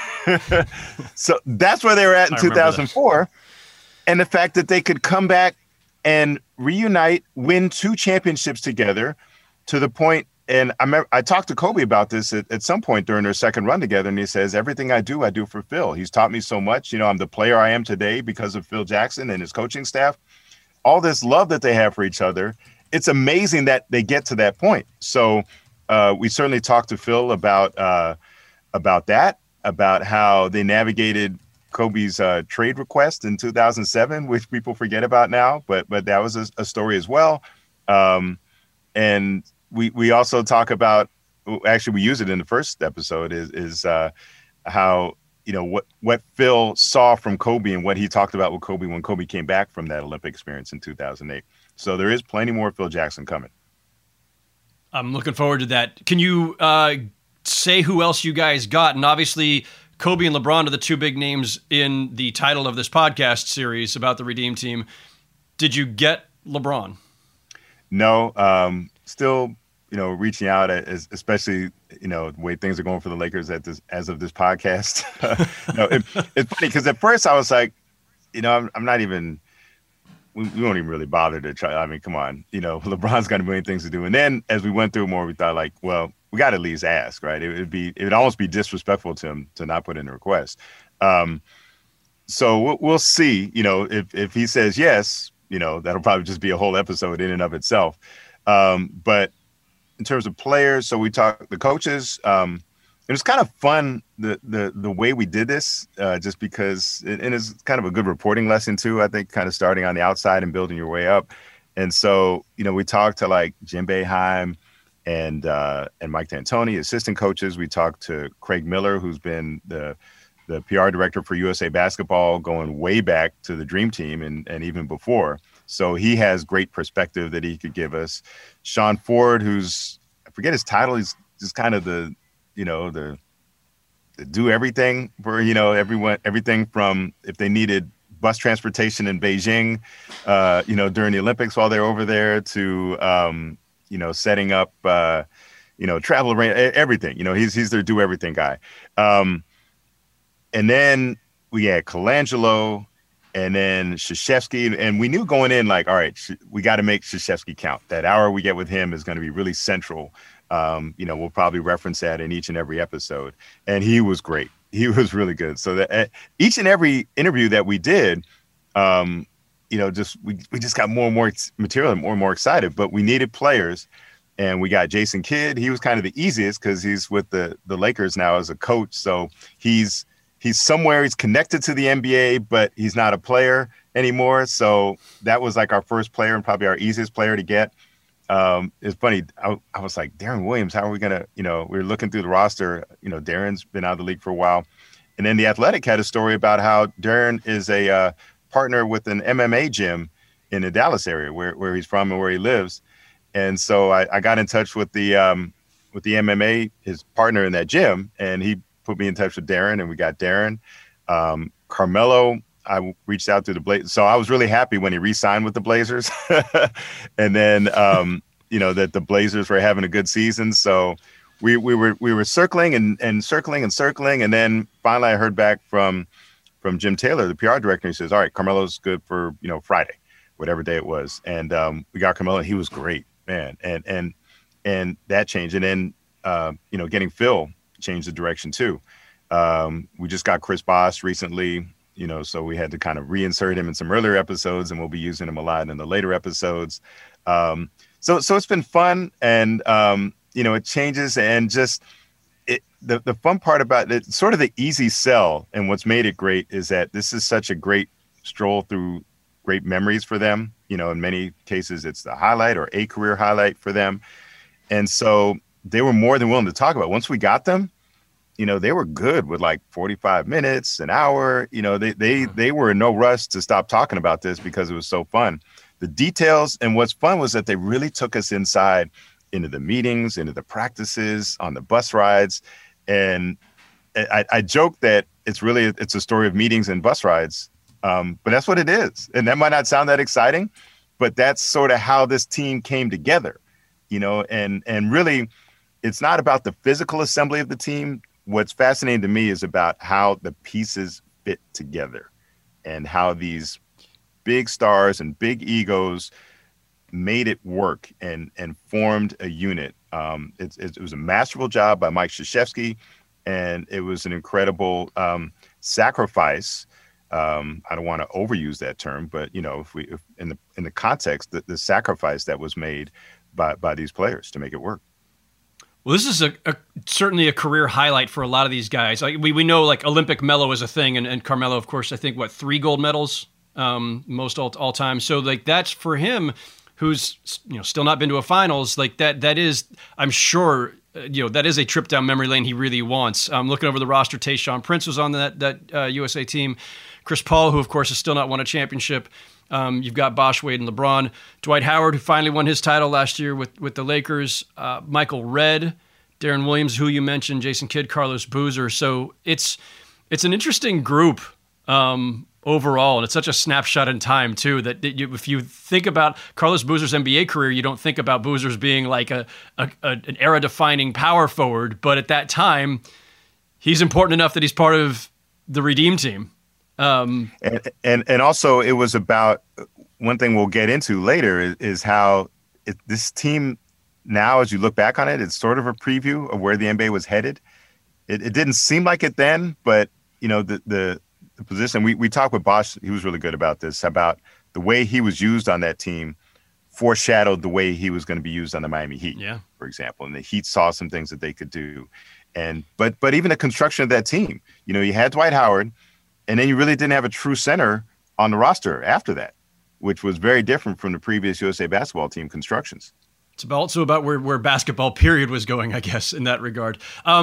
[SPEAKER 5] So that's where they were at in 2004. And the fact that they could come back and reunite, win 2 championships together to the point. And I talked to Kobe about this at some point during their second run together, and he says, everything I do for Phil. He's taught me so much. I'm the player I am today because of Phil Jackson and his coaching staff. All this love that they have for each other. It's amazing that they get to that point. So we certainly talked to Phil about that, about how they navigated Kobe's trade request in 2007, which people forget about now, but that was a story as well. And we also talk about, actually we use it in the first episode, is how, what Phil saw from Kobe and what he talked about with Kobe when Kobe came back from that Olympic experience in 2008. So there is plenty more Phil Jackson coming.
[SPEAKER 4] I'm looking forward to that. Can you say who else you guys got? And obviously Kobe and LeBron are the 2 big names in the title of this podcast series about the Redeem Team. Did you get LeBron?
[SPEAKER 5] No, still, reaching out, especially, the way things are going for the Lakers as of this podcast. It's funny because at first I was like, I'm not even, we won't even really bother to try. I mean, come on, LeBron's got a million things to do. And then as we went through more, we thought like, well, we got to at least ask, right? It would almost be disrespectful to him to not put in a request. So we'll see, if he says yes, that'll probably just be a whole episode in and of itself. But in terms of players, so we talked the coaches. It was kind of fun the way we did this, just because and it's kind of a good reporting lesson too. I think kind of starting on the outside and building your way up. And so we talked to like Jim Boeheim and Mike D'Antoni, assistant coaches. We talked to Craig Miller, who's been the PR director for USA Basketball going way back to the Dream Team and even before. So he has great perspective that he could give us. Sean Ford, who's, I forget his title, he's just kind of the do everything for, everyone, everything from if they needed bus transportation in Beijing, during the Olympics while they're over there to, setting up, travel arrange everything, he's their do everything guy. And then we had Colangelo and then Krzyzewski, and we knew going in, like, all right, we got to make Krzyzewski count. That hour we get with him is going to be really central. We'll probably reference that in each and every episode. And he was great. He was really good. So that each and every interview that we did, we just got more and more material and more excited. But we needed players, and we got Jason Kidd. He was kind of the easiest because he's with the Lakers now as a coach. So he's somewhere, he's connected to the NBA, but he's not a player anymore. So that was like our first player and probably our easiest player to get. It's funny. I was like, Darren Williams, how are we going to, we were looking through the roster, Darren's been out of the league for a while. And then The Athletic had a story about how Darren is a partner with an MMA gym in the Dallas area where he's from and where he lives. And so I got in touch with the MMA, his partner in that gym, and he put me in touch with Darren, and we got Darren. Carmelo, I reached out to the Blazers. So I was really happy when he re-signed with the Blazers. And then, that the Blazers were having a good season. So we were circling and circling and circling. And then finally I heard back from Jim Taylor, the PR director. He says, all right, Carmelo's good for, Friday, whatever day it was. And we got Carmelo, and he was great, man. And that changed. And then, getting Phil changed the direction too. We just got Chris Bosh recently, so we had to kind of reinsert him in some earlier episodes, and we'll be using him a lot in the later episodes. So it's been fun, and it changes, and just the fun part about it, sort of the easy sell, and what's made it great is that this is such a great stroll through great memories for them. In many cases, it's the highlight or a career highlight for them, and so they were more than willing to talk about it. Once we got them, they were good with like 45 minutes, an hour. They were in no rush to stop talking about this because it was so fun. The details, and what's fun was that they really took us inside into the meetings, into the practices, on the bus rides. And I joke that it's a story of meetings and bus rides, but that's what it is. And that might not sound that exciting, but that's sort of how this team came together, and really it's not about the physical assembly of the team. What's fascinating to me is about how the pieces fit together and how these big stars and big egos made it work and formed a unit. It was a masterful job by Mike Krzyzewski, and it was an incredible sacrifice. I don't want to overuse that term, but if in the context, the sacrifice that was made by these players to make it work.
[SPEAKER 4] Well, this is certainly a career highlight for a lot of these guys. Like we know, like Olympic Melo is a thing, and Carmelo, of course, I think 3 gold medals, most all time. So like that's for him, who's still not been to a finals. Like that is, I'm sure, that is a trip down memory lane he really wants. Looking over the roster, Tayshaun Prince was on that USA team. Chris Paul, who of course has still not won a championship. You've got Bosh, Wade, and LeBron. Dwight Howard, who finally won his title last year with the Lakers. Michael Redd, Darren Williams, who you mentioned, Jason Kidd, Carlos Boozer. So it's an interesting group overall, and it's such a snapshot in time too that if you think about Carlos Boozer's NBA career, you don't think about Boozer's being like an era-defining power forward, but at that time, he's important enough that he's part of the Redeem team.
[SPEAKER 5] And also it was about one thing we'll get into later is how this team now, as you look back on it, it's sort of a preview of where the NBA was headed. It didn't seem like it then, but the position we talked with Bosh, he was really good about this, about the way he was used on that team foreshadowed the way he was going to be used on the Miami Heat, for example. And the Heat saw some things that they could do. But even the construction of that team, you had Dwight Howard, and then you really didn't have a true center on the roster after that, which was very different from the previous USA basketball team constructions.
[SPEAKER 4] It's also about where basketball period was going, I guess, in that regard.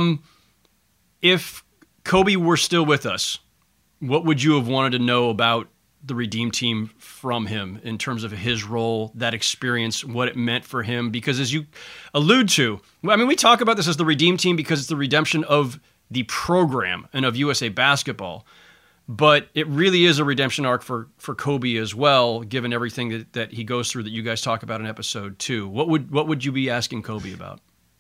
[SPEAKER 4] If Kobe were still with us, what would you have wanted to know about the Redeem team from him in terms of his role, that experience, what it meant for him? Because as you allude to, we talk about this as the Redeem team because it's the redemption of the program and of USA basketball. But it really is a redemption arc for Kobe as well, given everything that he goes through that you guys talk about in episode 2. What would you be asking Kobe about?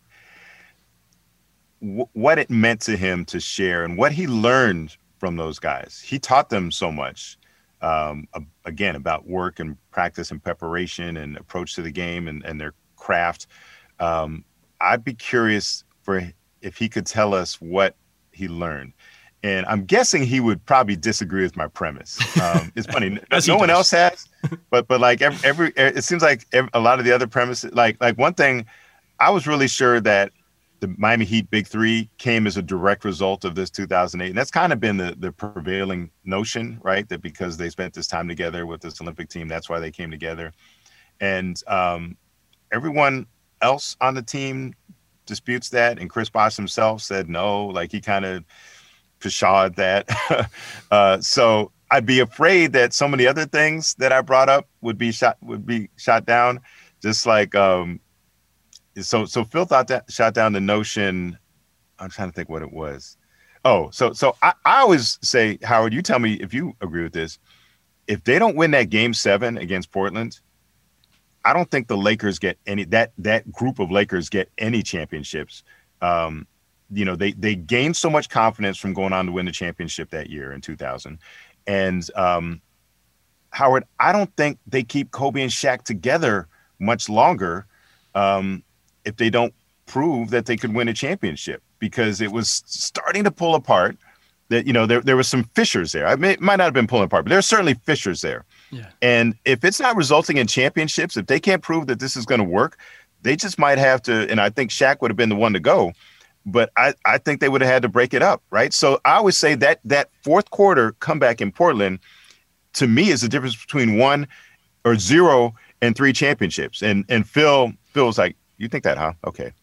[SPEAKER 5] What it meant to him to share and what he learned from those guys. He taught them so much, again, about work and practice and preparation and approach to the game and their craft. I'd be curious if he could tell us what he learned. And I'm guessing he would probably disagree with my premise. It's funny, no one else has, but like it seems like a lot of the other premises, like one thing, I was really sure that the Miami Heat Big Three came as a direct result of this 2008. And that's kind of been the prevailing notion, right? That because they spent this time together with this Olympic team, that's why they came together. And everyone else on the team disputes that. And Chris Bosh himself said no, like he kind of pshawed that. So I'd be afraid that some of the other things that I brought up would be shot down. Just like so Phil shot down the notion. I'm trying to think what it was. So I always say, Howard, you tell me if you agree with this. If they don't win that Game 7 against Portland, I don't think the Lakers get any. That group of Lakers get any championships. They gained so much confidence from going on to win the championship that year in 2000. And Howard, I don't think they keep Kobe and Shaq together much longer if they don't prove that they could win a championship, because it was starting to pull apart. That, there was some fissures there. It might not have been pulling apart, but there's certainly fissures there. Yeah. And if it's not resulting in championships, if they can't prove that this is going to work, they just might have to. And I think Shaq would have been the one to go, but I think they would have had to break it up, right? So I always say that fourth quarter comeback in Portland, to me, is the difference between 1 or 0 and 3 championships. And Phil was like, "You think that, huh? Okay."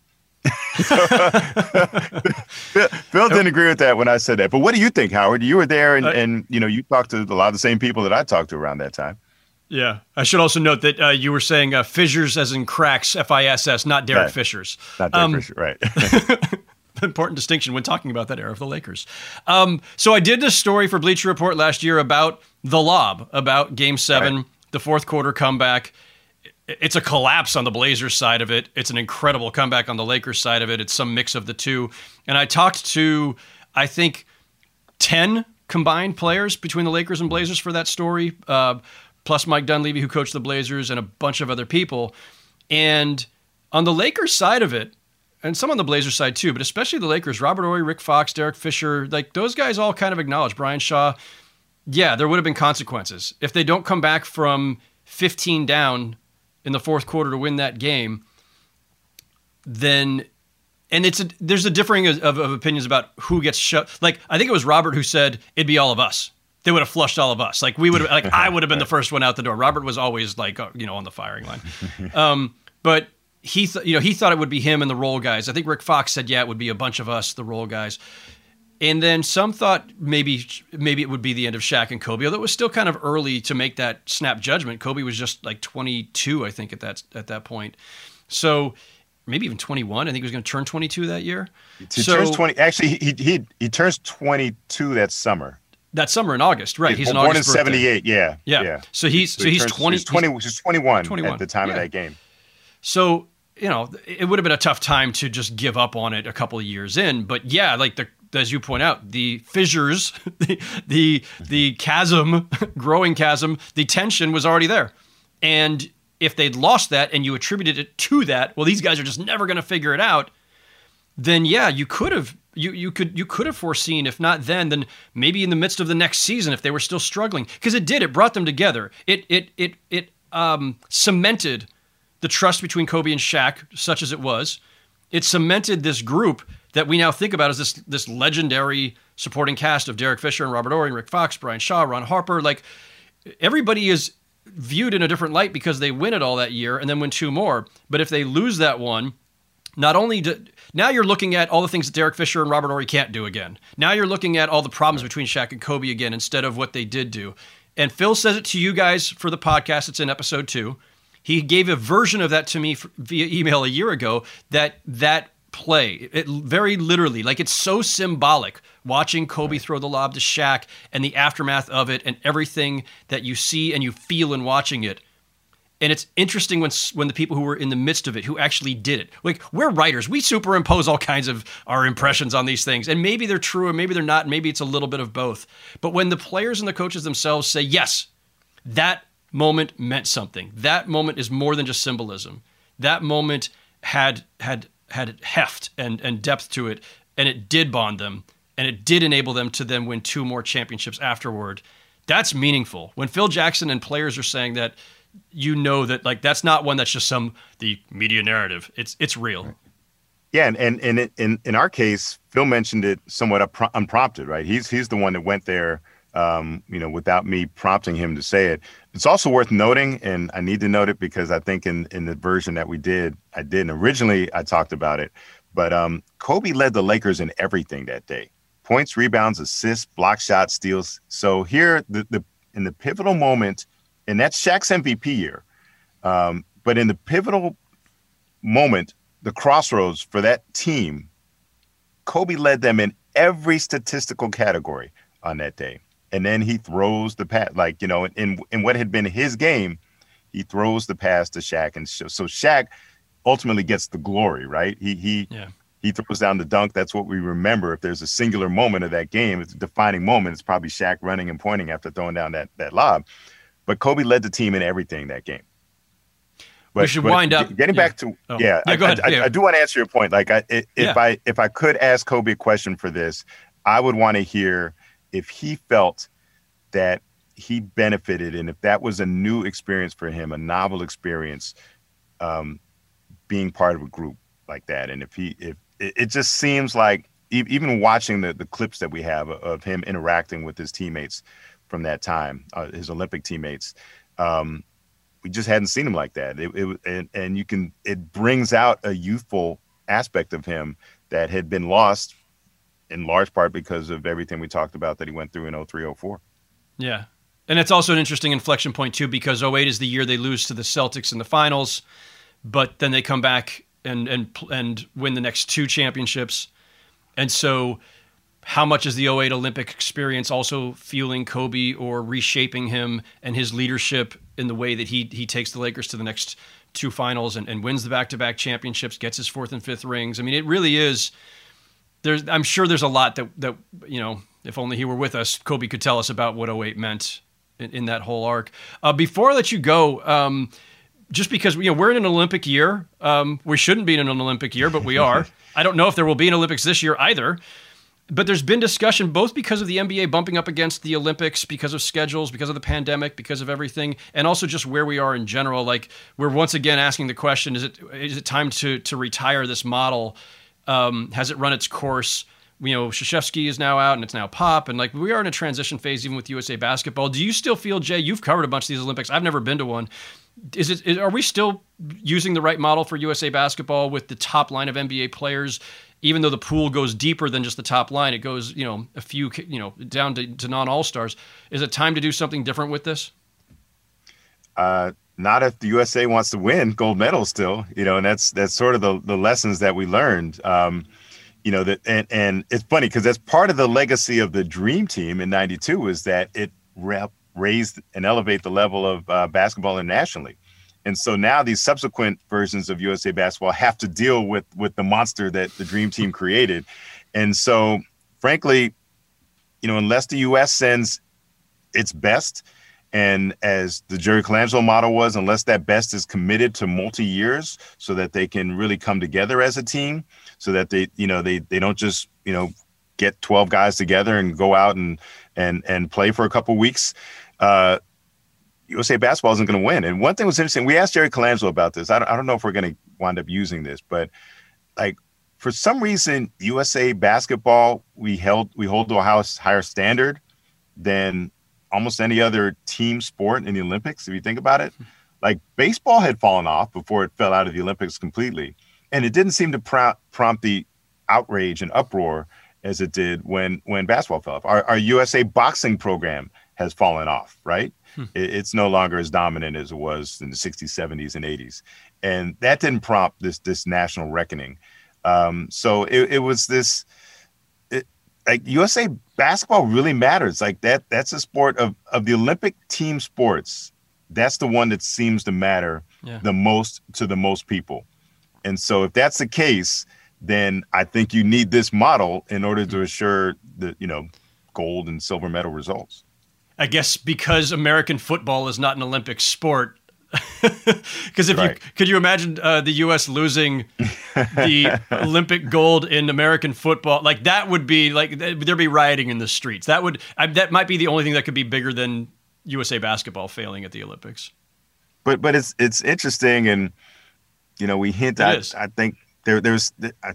[SPEAKER 5] Phil didn't agree with that when I said that. But what do you think, Howard? You were there, and you talked to a lot of the same people that I talked to around that time.
[SPEAKER 4] Yeah. I should also note that you were saying fissures as in cracks, F-I-S-S, not Derek
[SPEAKER 5] Right.
[SPEAKER 4] Fishers.
[SPEAKER 5] Not Derek Fisher, right.
[SPEAKER 4] Important distinction when talking about that era of the Lakers. So I did this story for Bleacher Report last year about the lob, about Game 7,
[SPEAKER 5] Right.
[SPEAKER 4] the fourth quarter comeback. It's a collapse on the Blazers side of it. It's an incredible comeback on the Lakers side of it. It's some mix of the two. And I talked to, I think, 10 combined players between the Lakers and Blazers for that story, plus Mike Dunleavy, who coached the Blazers, and a bunch of other people. And on the Lakers side of it, and some on the Blazers side too, but especially the Lakers, Robert Horry, Rick Fox, Derek Fisher, like those guys all kind of acknowledge, Brian Shaw, yeah, there would have been consequences. If they don't come back from 15 down in the fourth quarter to win that game, then, and there's a differing of opinions about who gets shut. Like, I think it was Robert who said it'd be all of us. They would have flushed all of us. Like, we would have, like, I would have been the first one out the door. Robert was always like, on the firing line. But he thought it would be him and the role guys. I think Rick Fox said, yeah, it would be a bunch of us, the role guys. And then some thought maybe it would be the end of Shaq and Kobe, although it was still kind of early to make that snap judgment. Kobe was just like 22, I think, at that point. So maybe even 21. I think he was going to turn 22 that year.
[SPEAKER 5] He turns 20. Actually, he turns 22 that summer.
[SPEAKER 4] That summer in August, right? He's
[SPEAKER 5] born in
[SPEAKER 4] August
[SPEAKER 5] '78. Yeah.
[SPEAKER 4] So he's 20.
[SPEAKER 5] He's 21 at the time of that game.
[SPEAKER 4] So it would have been a tough time to just give up on it a couple of years in. But yeah, like as you point out, the fissures, the chasm, growing chasm, the tension was already there. And if they'd lost that and you attributed it to that, well, these guys are just never going to figure it out. Then yeah, you could have foreseen, if not then maybe in the midst of the next season if they were still struggling, because it brought them together. It cemented the trust between Kobe and Shaq, such as it was. It cemented this group that we now think about as this legendary supporting cast of Derek Fisher and Robert Horry and Rick Fox, Brian Shaw, Ron Harper. Like, everybody is viewed in a different light because they win it all that year and then win 2 more. But if they lose that one, not only now you're looking at all the things that Derek Fisher and Robert Horry can't do again. Now you're looking at all the problems between Shaq and Kobe again instead of what they did do. And Phil says it to you guys for the podcast. It's in episode 2. He gave a version of that to me via email a year ago, that play, it very literally, like, it's so symbolic watching Kobe throw the lob to Shaq and the aftermath of it and everything that you see and you feel in watching it. And it's interesting when the people who were in the midst of it, who actually did it, like, we're writers, we superimpose all kinds of our impressions on these things, and maybe they're true and maybe they're not, and maybe it's a little bit of both. But when the players and the coaches themselves say, yes, that moment meant something, that moment is more than just symbolism, that moment had heft and depth to it, and it did bond them, and it did enable them to then win 2 more championships afterward. That's meaningful. When Phil Jackson and players are saying that, that, like, that's not one that's just the media narrative. It's real.
[SPEAKER 5] Yeah, and in our case, Phil mentioned it somewhat unprompted, right? He's the one that went there, without me prompting him to say it. It's also worth noting, and I need to note it because I think in the version that we did, I didn't. Originally, I talked about it, but Kobe led the Lakers in everything that day: points, rebounds, assists, block shots, steals. So here, in the pivotal moment, and that's Shaq's MVP year, but in the pivotal moment, the crossroads for that team, Kobe led them in every statistical category on that day. And then he throws the pass, like, in what had been his game, he throws the pass to Shaq. And so Shaq ultimately gets the glory, right? He throws down the dunk. That's what we remember. If there's a singular moment of that game, it's a defining moment. It's probably Shaq running and pointing after throwing down that lob. But Kobe led the team in everything that game.
[SPEAKER 4] We should wind up.
[SPEAKER 5] Getting back to
[SPEAKER 4] go ahead.
[SPEAKER 5] I do want to answer your point. Like, if I could ask Kobe a question for this, I would want to hear if he felt that he benefited, and if that was a new experience for him, a novel experience, being part of a group like that. And if it just seems like even watching the clips that we have of him interacting with his teammates from that time, his Olympic teammates. We just hadn't seen him like that. It brings out a youthful aspect of him that had been lost in large part because of everything we talked about that he went through in 03, 04.
[SPEAKER 4] Yeah. And it's also an interesting inflection point too, because 08 is the year they lose to the Celtics in the finals, but then they come back and win the next two championships. And so how much is the 08 Olympic experience also fueling Kobe or reshaping him and his leadership in the way that he takes the Lakers to the next two finals and wins the back-to-back championships, gets his fourth and fifth rings? I mean, it really is. I'm sure there's a lot that if only he were with us, Kobe could tell us about what 08 meant in that whole arc. Before I let you go, just because we're in an Olympic year, we shouldn't be in an Olympic year, but we are. I don't know if there will be an Olympics this year either. But there's been discussion both because of the NBA bumping up against the Olympics, because of schedules, because of the pandemic, because of everything, and also just where we are in general. Like, we're once again asking the question: is it time to retire this model? Has it run its course? Krzyzewski is now out, and it's now Pop, and like we are in a transition phase even with USA Basketball. Do you still feel, Jay? You've covered a bunch of these Olympics. I've never been to one. Are we still using the right model for USA Basketball with the top line of NBA players? Even though the pool goes deeper than just the top line, it goes, a few, down to non-all-stars. Is it time to do something different with this?
[SPEAKER 5] Not if the USA wants to win gold medals still, and that's sort of the lessons that we learned. That and it's funny because that's part of the legacy of the Dream Team in '92 is that it raised and elevate the level of basketball internationally. And so now these subsequent versions of USA Basketball have to deal with the monster that the Dream Team created. And so, frankly, unless the U.S. sends its best, and as the Jerry Colangelo model was, unless that best is committed to multi-years so that they can really come together as a team, so that they don't just, get 12 guys together and go out and play for a couple weeks, USA Basketball isn't going to win. And one thing was interesting. We asked Jerry Colangelo about this. I don't know if we're going to wind up using this, but for some reason, USA Basketball, we hold to a higher standard than almost any other team sport in the Olympics. If you think about it, like baseball had fallen off before it fell out of the Olympics completely. And it didn't seem to prompt the outrage and uproar as it did when basketball fell off. Our USA boxing program has fallen off, right? It's no longer as dominant as it was in the 60s, 70s, and 80s. And that didn't prompt this national reckoning. So it was this, USA basketball really matters. Like that's a sport of the Olympic team sports. That's the one that seems to matter the most to the most people. And so if that's the case, then I think you need this model in order to assure the, gold and silver medal results.
[SPEAKER 4] I guess because American football is not an Olympic sport. Because could you imagine the U.S. losing the Olympic gold in American football? Like that would be like there'd be rioting in the streets. That might be the only thing that could be bigger than USA Basketball failing at the Olympics.
[SPEAKER 5] But it's interesting, and we hint at. I think there's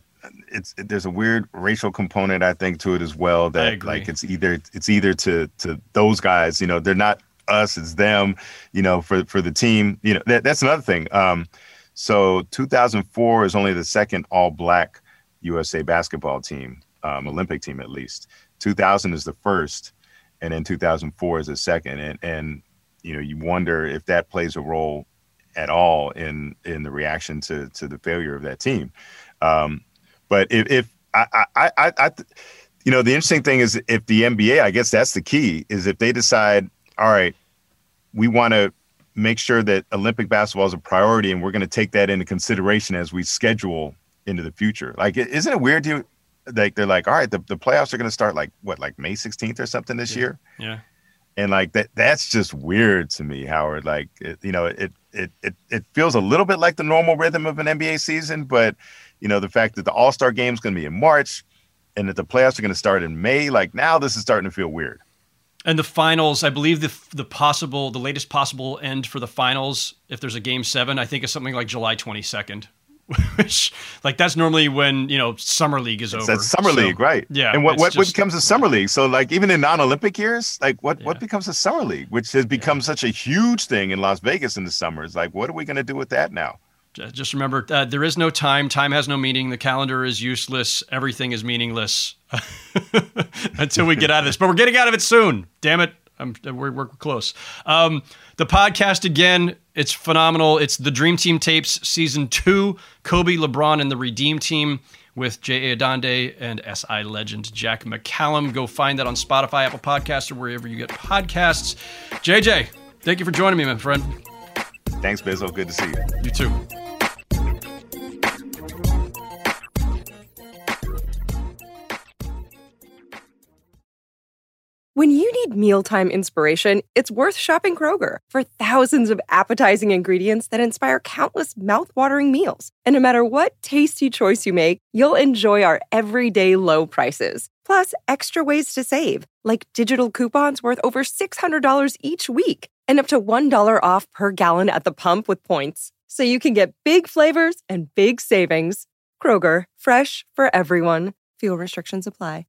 [SPEAKER 5] a weird racial component, I think, to it as well. That like it's either to those guys, they're not us, it's them, for the team. That's another thing. So 2004 is only the second all-black USA basketball team, Olympic team at least. 2000 is the first, and then 2004 is the second. And you wonder if that plays a role at all in the reaction to the failure of that team. But if You know, the interesting thing is if the NBA, I guess that's the key, is if they decide, all right, we want to make sure that Olympic basketball is a priority and we're going to take that into consideration as we schedule into the future. Like, isn't it weird to, like, they're like, all right, the playoffs are going to start like May 16th or something this year?
[SPEAKER 4] Yeah.
[SPEAKER 5] And like that's just weird to me, Howard. Like, it feels a little bit like the normal rhythm of an NBA season, but you know, the fact that the All-Star game is going to be in March and that the playoffs are going to start in May, like now this is starting to feel weird.
[SPEAKER 4] And the finals, I believe the latest possible end for the finals, if there's a game 7, I think is something like July 22nd. Which, like, that's normally when, you know, Summer League is over.
[SPEAKER 5] That's Summer League, right?
[SPEAKER 4] Yeah.
[SPEAKER 5] And what becomes a Summer League? So, like, even in non-Olympic years, like, what becomes a Summer League, which has become such a huge thing in Las Vegas in the summers? Like, what are we going to do with that now?
[SPEAKER 4] Just remember, there is no time. Time has no meaning. The calendar is useless. Everything is meaningless until we get out of this. But we're getting out of it soon. Damn it. We're close. The podcast, again, it's phenomenal. It's the Dream Team Tapes Season 2, Kobe, LeBron, and the Redeem Team with J.A. Adande and SI legend Jack McCallum. Go find that on Spotify, Apple Podcasts, or wherever you get podcasts. JJ, thank you for joining me, my friend.
[SPEAKER 5] Thanks, Bizzo. Good to see you.
[SPEAKER 4] You too.
[SPEAKER 2] When you need mealtime inspiration, it's worth shopping Kroger for thousands of appetizing ingredients that inspire countless mouth-watering meals. And no matter what tasty choice you make, you'll enjoy our everyday low prices. Plus, extra ways to save, like digital coupons worth over $600 each week and up to $1 off per gallon at the pump with points. So you can get big flavors and big savings. Kroger, fresh for everyone. Fuel restrictions apply.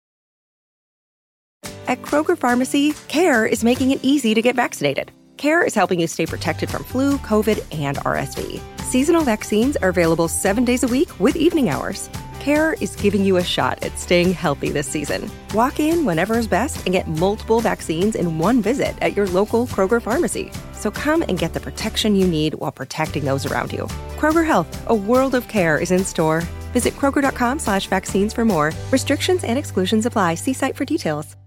[SPEAKER 2] At Kroger Pharmacy, CARE is making it easy to get vaccinated. CARE is helping you stay protected from flu, COVID, and RSV. Seasonal vaccines are available 7 days a week with evening hours. CARE is giving you a shot at staying healthy this season. Walk in whenever is best and get multiple vaccines in one visit at your local Kroger Pharmacy. So come and get the protection you need while protecting those around you. Kroger Health, a world of care is in store. Visit Kroger.com/vaccines for more. Restrictions and exclusions apply. See site for details.